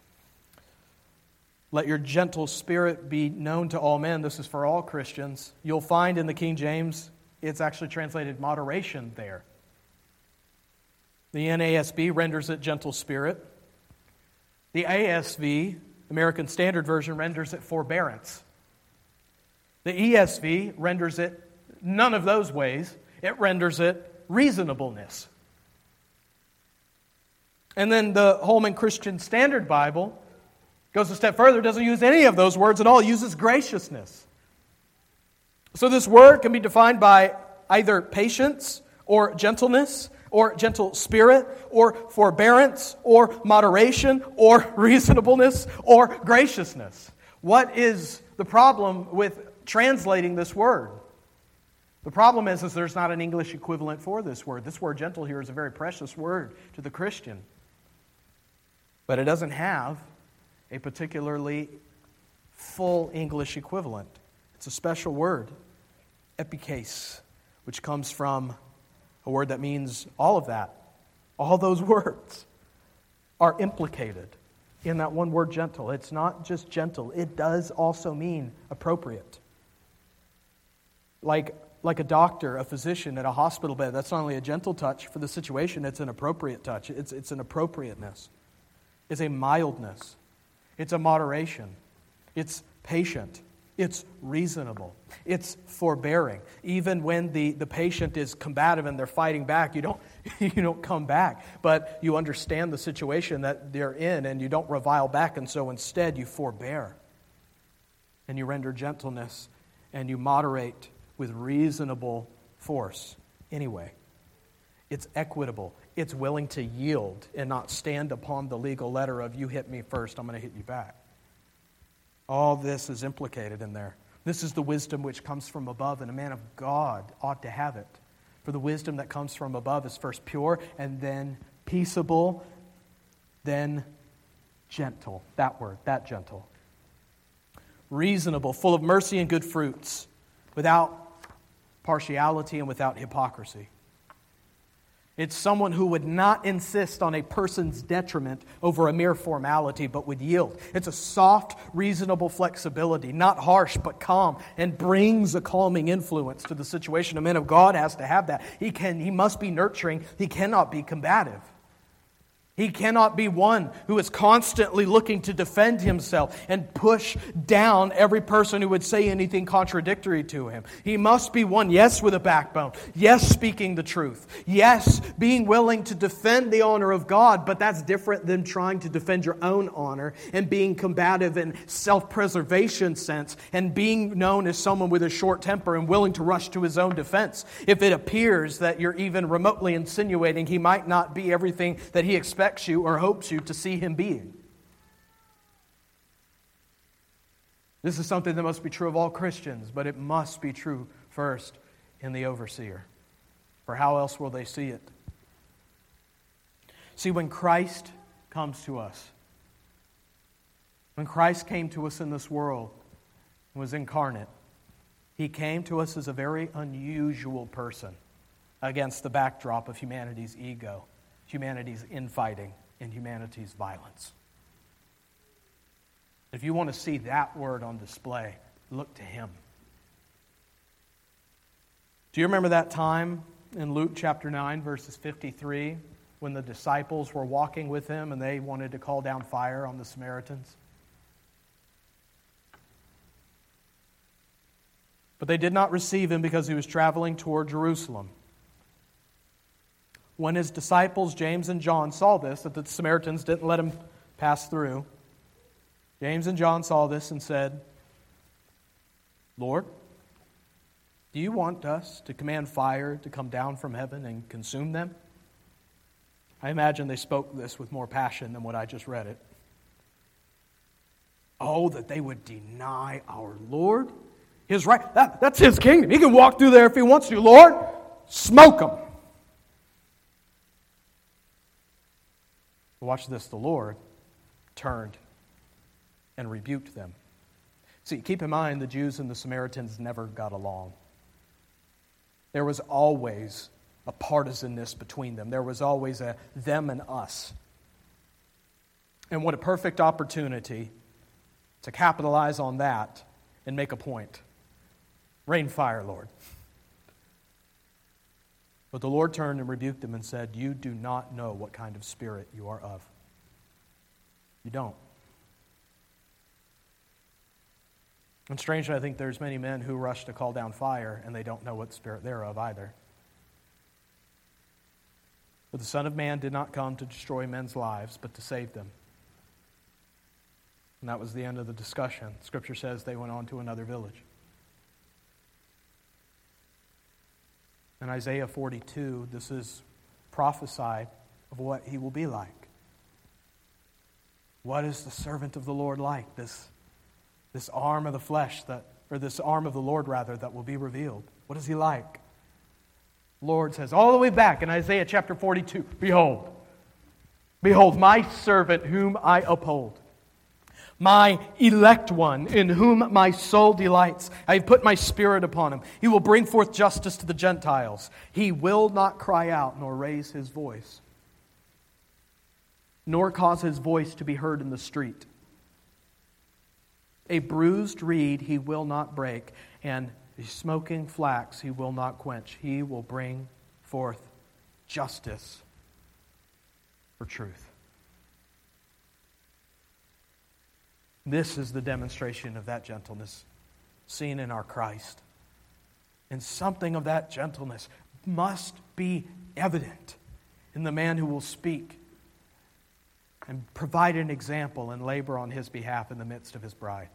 Speaker 1: let your gentle spirit be known to all men. This is for all Christians. You'll find in the King James, it's actually translated moderation there. The N A S B renders it gentle spirit. The A S V, American Standard Version, renders it forbearance. The E S V renders it none of those ways. It renders it reasonableness. And then the Holman Christian Standard Bible goes a step further, doesn't use any of those words at all, it uses graciousness. So this word can be defined by either patience or gentleness or gentle spirit or forbearance or moderation or reasonableness or graciousness. What is the problem with translating this word? The problem is, is there's not an English equivalent for this word. This word gentle here is a very precious word to the Christian. But it doesn't have a particularly full English equivalent. It's a special word, epikase, which comes from a word that means all of that. All those words are implicated in that one word gentle. It's not just gentle. It does also mean appropriate. Like, like a doctor, a physician at a hospital bed, that's not only a gentle touch for the situation, it's an appropriate touch. It's, it's an appropriateness. It's a mildness. It's a moderation. It's patient. It's reasonable. It's forbearing. Even when the, the patient is combative and they're fighting back, you don't, you don't come back. But you understand the situation that they're in and you don't revile back. And so instead you forbear. And you render gentleness and you moderate with reasonable force. Anyway, it's equitable. It's willing to yield and not stand upon the legal letter of you hit me first, I'm going to hit you back. All this is implicated in there. This is the wisdom which comes from above, and a man of God ought to have it. For the wisdom that comes from above is first pure, and then peaceable, then gentle. That word, that gentle. Reasonable, full of mercy and good fruits, without partiality and without hypocrisy. It's someone who would not insist on a person's detriment over a mere formality, but would yield. It's a soft, reasonable flexibility, not harsh, but calm, and brings a calming influence to the situation. A man of God has to have that. He can, he must be nurturing. He cannot be combative. He cannot be one who is constantly looking to defend himself and push down every person who would say anything contradictory to him. He must be one, yes, with a backbone. Yes, speaking the truth. Yes, being willing to defend the honor of God, but that's different than trying to defend your own honor and being combative in self-preservation sense and being known as someone with a short temper and willing to rush to his own defense. If it appears that you're even remotely insinuating he might not be everything that he expects you or hopes you to see him being. This is something that must be true of all Christians, but it must be true first in the overseer. For how else will they see it? See, when Christ comes to us, when Christ came to us in this world and was incarnate, He came to us as a very unusual person against the backdrop of humanity's ego, humanity's infighting, and humanity's violence. If you want to see that word on display, look to Him. Do you remember that time in Luke chapter nine, verses fifty-three, when the disciples were walking with Him and they wanted to call down fire on the Samaritans? But they did not receive Him because He was traveling toward Jerusalem. When His disciples, James and John, saw this, that the Samaritans didn't let Him pass through, James and John saw this and said, Lord, do you want us to command fire to come down from heaven and consume them? I imagine they spoke this with more passion than what I just read it. Oh, that they would deny our Lord. His right, that, that's His kingdom. He can walk through there if He wants to. Lord, smoke them. Watch this. The Lord turned and rebuked them. See, keep in mind, the Jews and the Samaritans never got along. There was always a partisanness between them. There was always a them and us. And what a perfect opportunity to capitalize on that and make a point. Rain fire, Lord. But the Lord turned and rebuked them and said, you do not know what kind of spirit you are of. You don't. And strangely, I think there's many men who rush to call down fire and they don't know what spirit they're of either. For the Son of Man did not come to destroy men's lives, but to save them. And that was the end of the discussion. Scripture says they went on to another village. In Isaiah forty-two, this is prophesied of what he will be like. What is the servant of the Lord like? This, this arm of the flesh, that, or this arm of the Lord, rather, that will be revealed. What is he like? The Lord says all the way back in Isaiah chapter forty-two, Behold, behold, my servant whom I uphold. My elect one, in whom my soul delights. I have put my spirit upon him. He will bring forth justice to the Gentiles. He will not cry out, nor raise his voice, nor cause his voice to be heard in the street. A bruised reed he will not break, and a smoking flax he will not quench. He will bring forth justice for truth. This is the demonstration of that gentleness seen in our Christ. And something of that gentleness must be evident in the man who will speak and provide an example and labor on his behalf in the midst of his bride.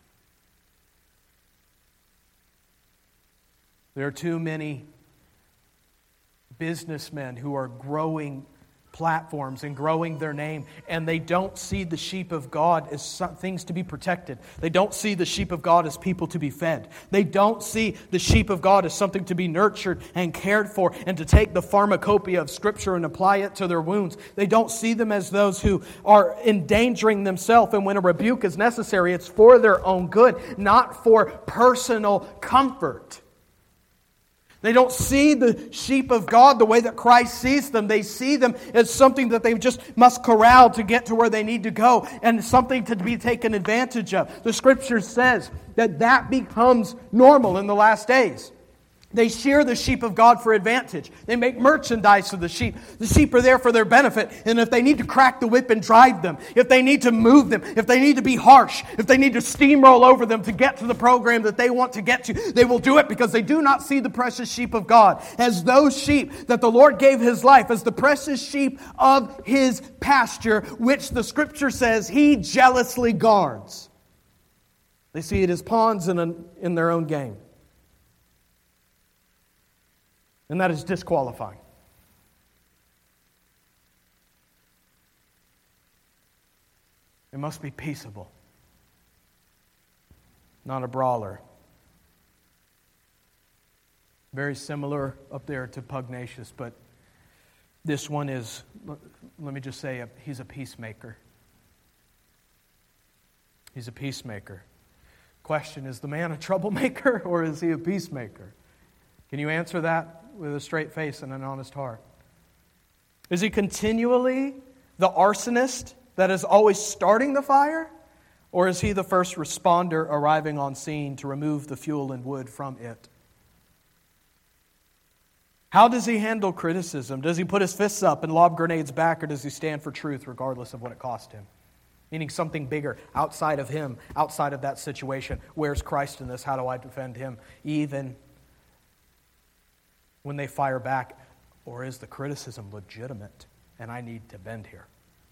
Speaker 1: There are too many businessmen who are growing platforms and growing their name, and they don't see the sheep of God as some things to be protected. They don't see the sheep of God as people to be fed. They don't see the sheep of God as something to be nurtured and cared for and to take the pharmacopoeia of Scripture and apply it to their wounds. They don't see them as those who are endangering themselves, and when a rebuke is necessary, it's for their own good, not for personal comfort. They don't see the sheep of God the way that Christ sees them. They see them as something that they just must corral to get to where they need to go, and something to be taken advantage of. The Scripture says that that becomes normal in the last days. They shear the sheep of God for advantage. They make merchandise of the sheep. The sheep are there for their benefit. And if they need to crack the whip and drive them, if they need to move them, if they need to be harsh, if they need to steamroll over them to get to the program that they want to get to, they will do it because they do not see the precious sheep of God as those sheep that the Lord gave His life, as the precious sheep of His pasture, which the Scripture says He jealously guards. They see it as pawns in, a, in their own game. And that is disqualifying. It must be peaceable, not a brawler. Very similar up there to pugnacious, but this one is, let me just say, he's a peacemaker. He's a peacemaker. Question, is the man a troublemaker or is he a peacemaker? Can you answer that with a straight face and an honest heart? Is he continually the arsonist that is always starting the fire? Or is he the first responder arriving on scene to remove the fuel and wood from it? How does he handle criticism? Does he put his fists up and lob grenades back, or does he stand for truth regardless of what it cost him? Meaning something bigger outside of him, outside of that situation. Where's Christ in this? How do I defend him? Even when they fire back, or is the criticism legitimate and I need to bend here?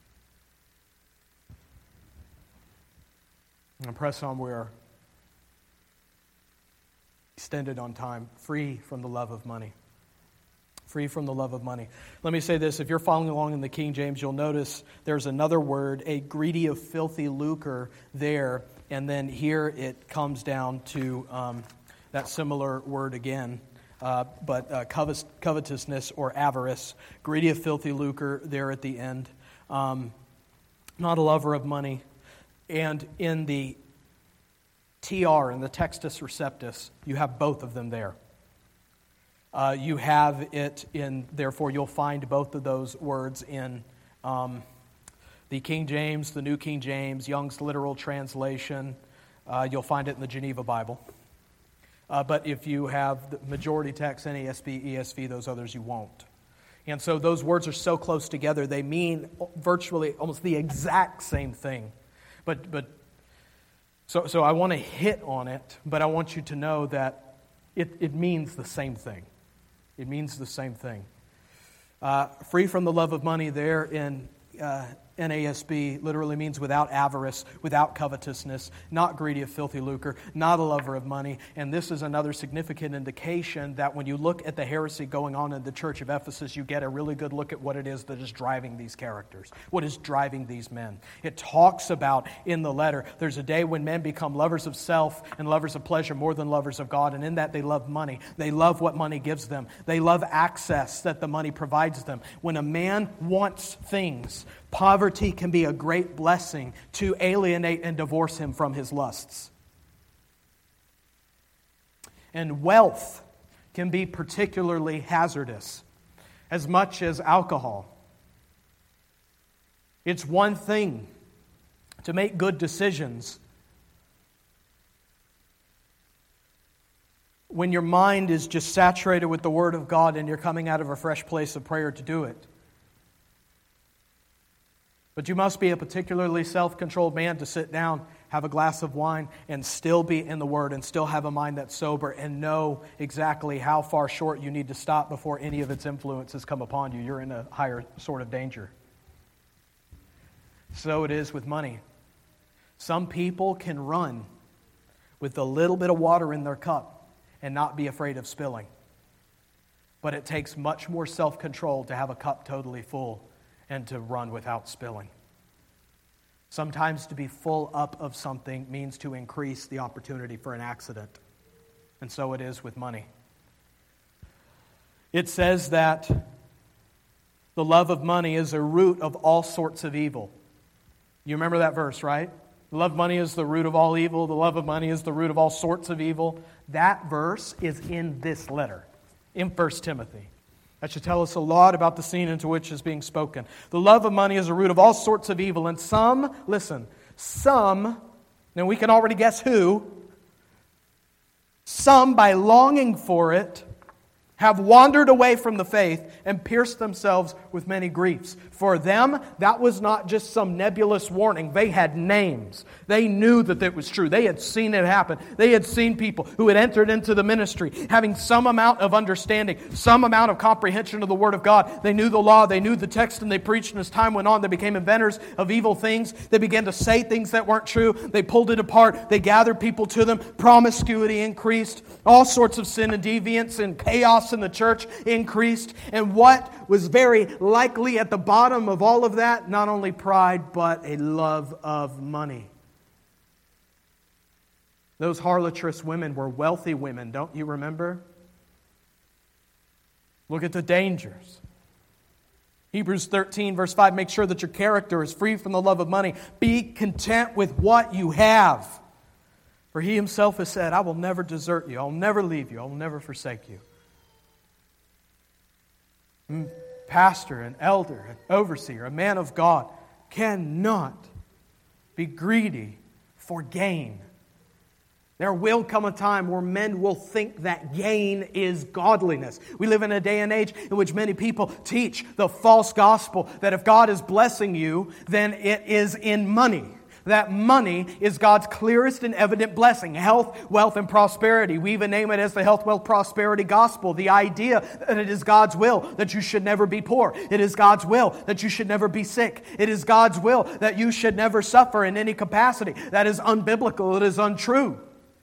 Speaker 1: And press on, we are extended on time, free from the love of money. Free from the love of money. Let me say this, if you're following along in the King James, you'll notice there's another word, a greedy of filthy lucre there, and then here it comes down to um, that similar word again. Uh, but uh, covet- covetousness or avarice, greedy of filthy lucre there at the end. Um, not a lover of money. And in the T R, in the Textus Receptus, you have both of them there. Uh, you have it in, therefore you'll find both of those words in um, the King James, the New King James, Young's Literal Translation. Uh, you'll find it in the Geneva Bible. Uh, but if you have the majority text, N A S B, E S V, those others you won't. And so those words are so close together, they mean virtually almost the exact same thing. But but so so I want to hit on it, but I want you to know that it, it means the same thing. It means the same thing. Uh, free from the love of money there in uh, N A S B literally means without avarice, without covetousness, not greedy of filthy lucre, not a lover of money. And this is another significant indication that when you look at the heresy going on in the church of Ephesus, you get a really good look at what it is that is driving these characters, what is driving these men. It talks about in the letter, there's a day when men become lovers of self and lovers of pleasure more than lovers of God, and in that they love money. They love what money gives them. They love access that the money provides them. When a man wants things, poverty can be a great blessing to alienate and divorce him from his lusts. And wealth can be particularly hazardous, as much as alcohol. It's one thing to make good decisions when your mind is just saturated with the Word of God and you're coming out of a fresh place of prayer to do it. But you must be a particularly self-controlled man to sit down, have a glass of wine, and still be in the Word, and still have a mind that's sober, and know exactly how far short you need to stop before any of its influences come upon you. You're in a higher sort of danger. So it is with money. Some people can run with a little bit of water in their cup and not be afraid of spilling. But it takes much more self-control to have a cup totally full and to run without spilling. Sometimes to be full up of something means to increase the opportunity for an accident. And so it is with money. It says that the love of money is a root of all sorts of evil. You remember that verse, right? The love of money is the root of all evil. The love of money is the root of all sorts of evil. That verse is in this letter, in First Timothy. That should tell us a lot about the scene into which is being spoken. The love of money is a root of all sorts of evil. And some, listen, some, and we can already guess who, some by longing for it have wandered away from the faith and pierced themselves with many griefs. For them, that was not just some nebulous warning. They had names. They knew that it was true. They had seen it happen. They had seen people who had entered into the ministry having some amount of understanding, some amount of comprehension of the Word of God. They knew the law, they knew the text, and they preached. And as time went on, they became inventors of evil things. They began to say things that weren't true. They pulled it apart. They gathered people to them. Promiscuity increased. All sorts of sin and deviance and chaos in the church increased. And what was very likely at the bottom of all of that? Not only pride, but a love of money. Those harlotrous women were wealthy women, don't you remember? Look at the dangers. Hebrews thirteen, verse five, make sure that your character is free from the love of money. Be content with what you have. For He Himself has said, I will never desert you. I will never leave you. I will never forsake you. Pastor, an elder, an overseer, a man of God cannot be greedy for gain. There will come a time where men will think that gain is godliness. We live in a day and age in which many people teach the false gospel that if God is blessing you, then it is in money. That money is God's clearest and evident blessing. Health, wealth, and prosperity. We even name it as the health, wealth, prosperity gospel. The idea that it is God's will that you should never be poor. It is God's will that you should never be sick. It is God's will that you should never suffer in any capacity. That is unbiblical. It is untrue.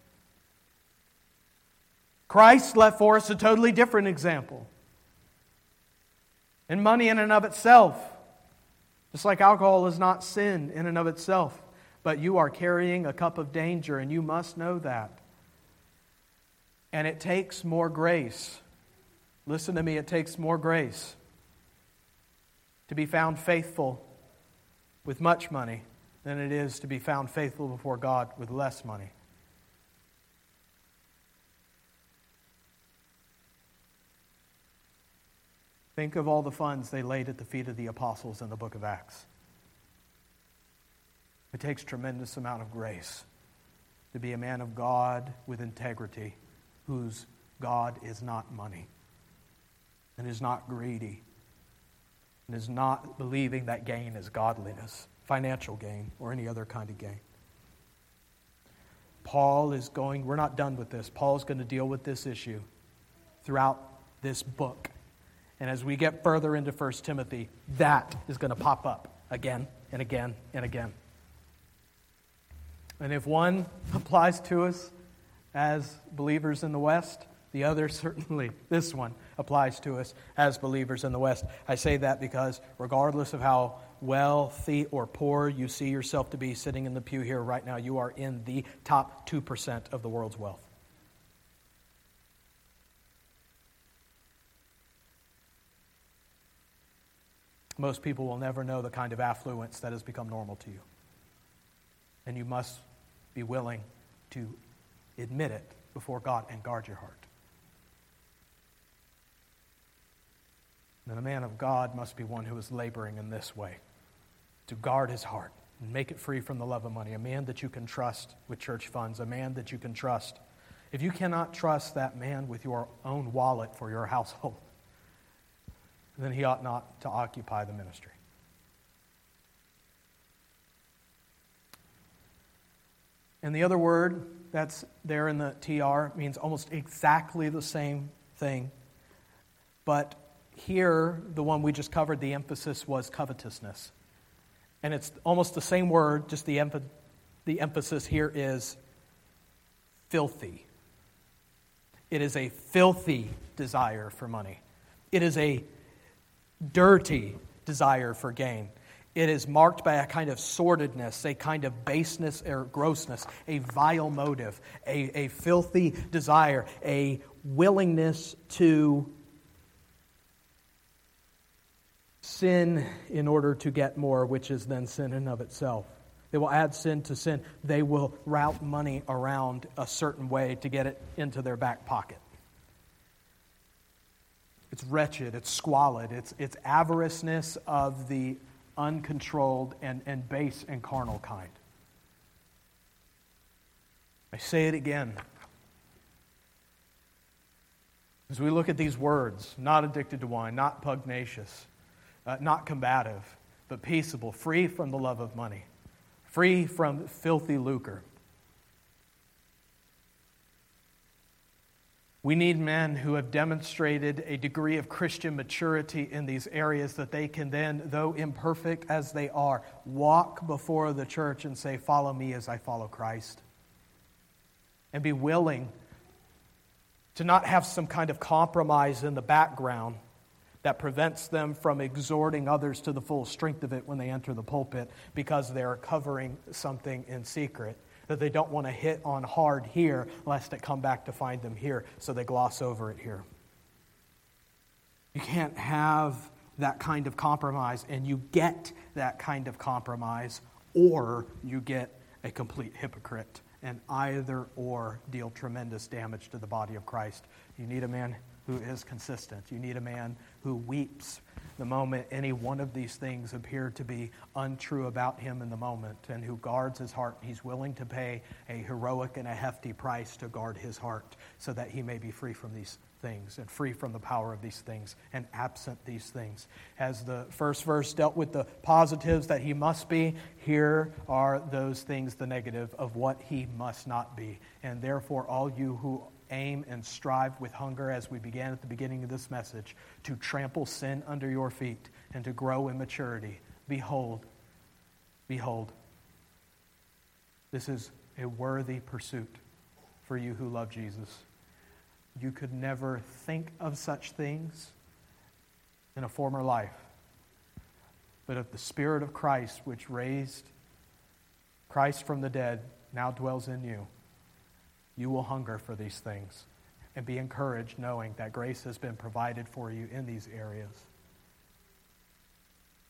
Speaker 1: Christ left for us a totally different example. And money in and of itself, just like alcohol is not sin in and of itself, but you are carrying a cup of danger, and you must know that. And it takes more grace. Listen to me, it takes more grace to be found faithful with much money than it is to be found faithful before God with less money. Think of all the funds they laid at the feet of the apostles in the book of Acts. It takes tremendous amount of grace to be a man of God with integrity, whose God is not money, and is not greedy, and is not believing that gain is godliness, financial gain, or any other kind of gain. Paul is going, we're not done with this. Paul is going to deal with this issue throughout this book. And as we get further into First Timothy, that is going to pop up again and again and again. And if one applies to us as believers in the West, the other certainly, this one, applies to us as believers in the West. I say that because regardless of how wealthy or poor you see yourself to be sitting in the pew here right now, you are in the top two percent of the world's wealth. Most people will never know the kind of affluence that has become normal to you. And you must be willing to admit it before God and guard your heart. And a man of God must be one who is laboring in this way, to guard his heart and make it free from the love of money. A man that you can trust with church funds, a man that you can trust. If you cannot trust that man with your own wallet for your household, then he ought not to occupy the ministry. And the other word that's there in the T R means almost exactly the same thing. But here, the one we just covered, the emphasis was covetousness. And it's almost the same word, just the, emph- the emphasis here is filthy. It is a filthy desire for money. It is a dirty desire for gain. It is marked by a kind of sordidness, a kind of baseness or grossness, a vile motive, a, a filthy desire, a willingness to sin in order to get more, which is then sin in of itself. They will add sin to sin. They will route money around a certain way to get it into their back pocket. It's wretched, it's squalid, it's, it's avariceness of the uncontrolled and, and base and carnal kind. I say it again. As we look at these words, not addicted to wine, not pugnacious, uh, not combative, but peaceable, free from the love of money, free from filthy lucre. We need men who have demonstrated a degree of Christian maturity in these areas that they can then, though imperfect as they are, walk before the church and say, "Follow me as I follow Christ." And be willing to not have some kind of compromise in the background that prevents them from exhorting others to the full strength of it when they enter the pulpit because they're covering something in secret that they don't want to hit on hard here lest it come back to find them here, so they gloss over it here. You can't have that kind of compromise, and you get that kind of compromise, or you get a complete hypocrite, and either or deal tremendous damage to the body of Christ. You need a man who is consistent. You need a man who weeps the moment any one of these things appear to be untrue about him in the moment, and who guards his heart. He's willing to pay a heroic and a hefty price to guard his heart so that he may be free from these things and free from the power of these things and absent these things. As the first verse dealt with the positives that he must be, here are those things, the negative of what he must not be. And therefore, all you who aim and strive with hunger, as we began at the beginning of this message, to trample sin under your feet and to grow in maturity, behold, behold, this is a worthy pursuit for you who love Jesus. You could never think of such things in a former life, but if the Spirit of Christ, which raised Christ from the dead, now dwells in you, you will hunger for these things and be encouraged knowing that grace has been provided for you in these areas.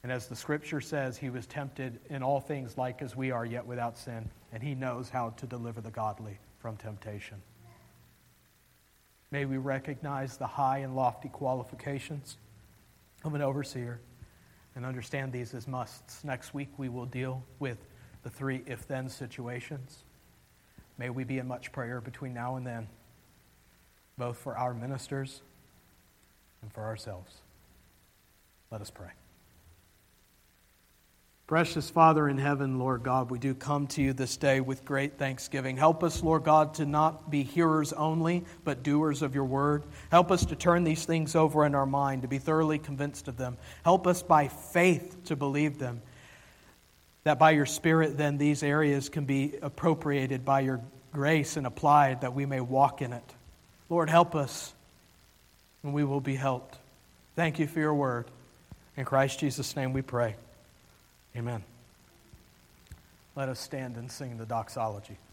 Speaker 1: And as the Scripture says, he was tempted in all things like as we are, yet without sin. And he knows how to deliver the godly from temptation. May we recognize the high and lofty qualifications of an overseer and understand these as musts. Next week we will deal with the three if-then situations. May we be in much prayer between now and then, both for our ministers and for ourselves. Let us pray. Precious Father in heaven, Lord God, we do come to you this day with great thanksgiving. Help us, Lord God, to not be hearers only, but doers of your word. Help us to turn these things over in our mind, to be thoroughly convinced of them. Help us by faith to believe them, that by your Spirit then these areas can be appropriated by your grace and applied, that we may walk in it. Lord, help us, and we will be helped. Thank you for your word. In Christ Jesus' name we pray. Amen. Let us stand and sing the doxology.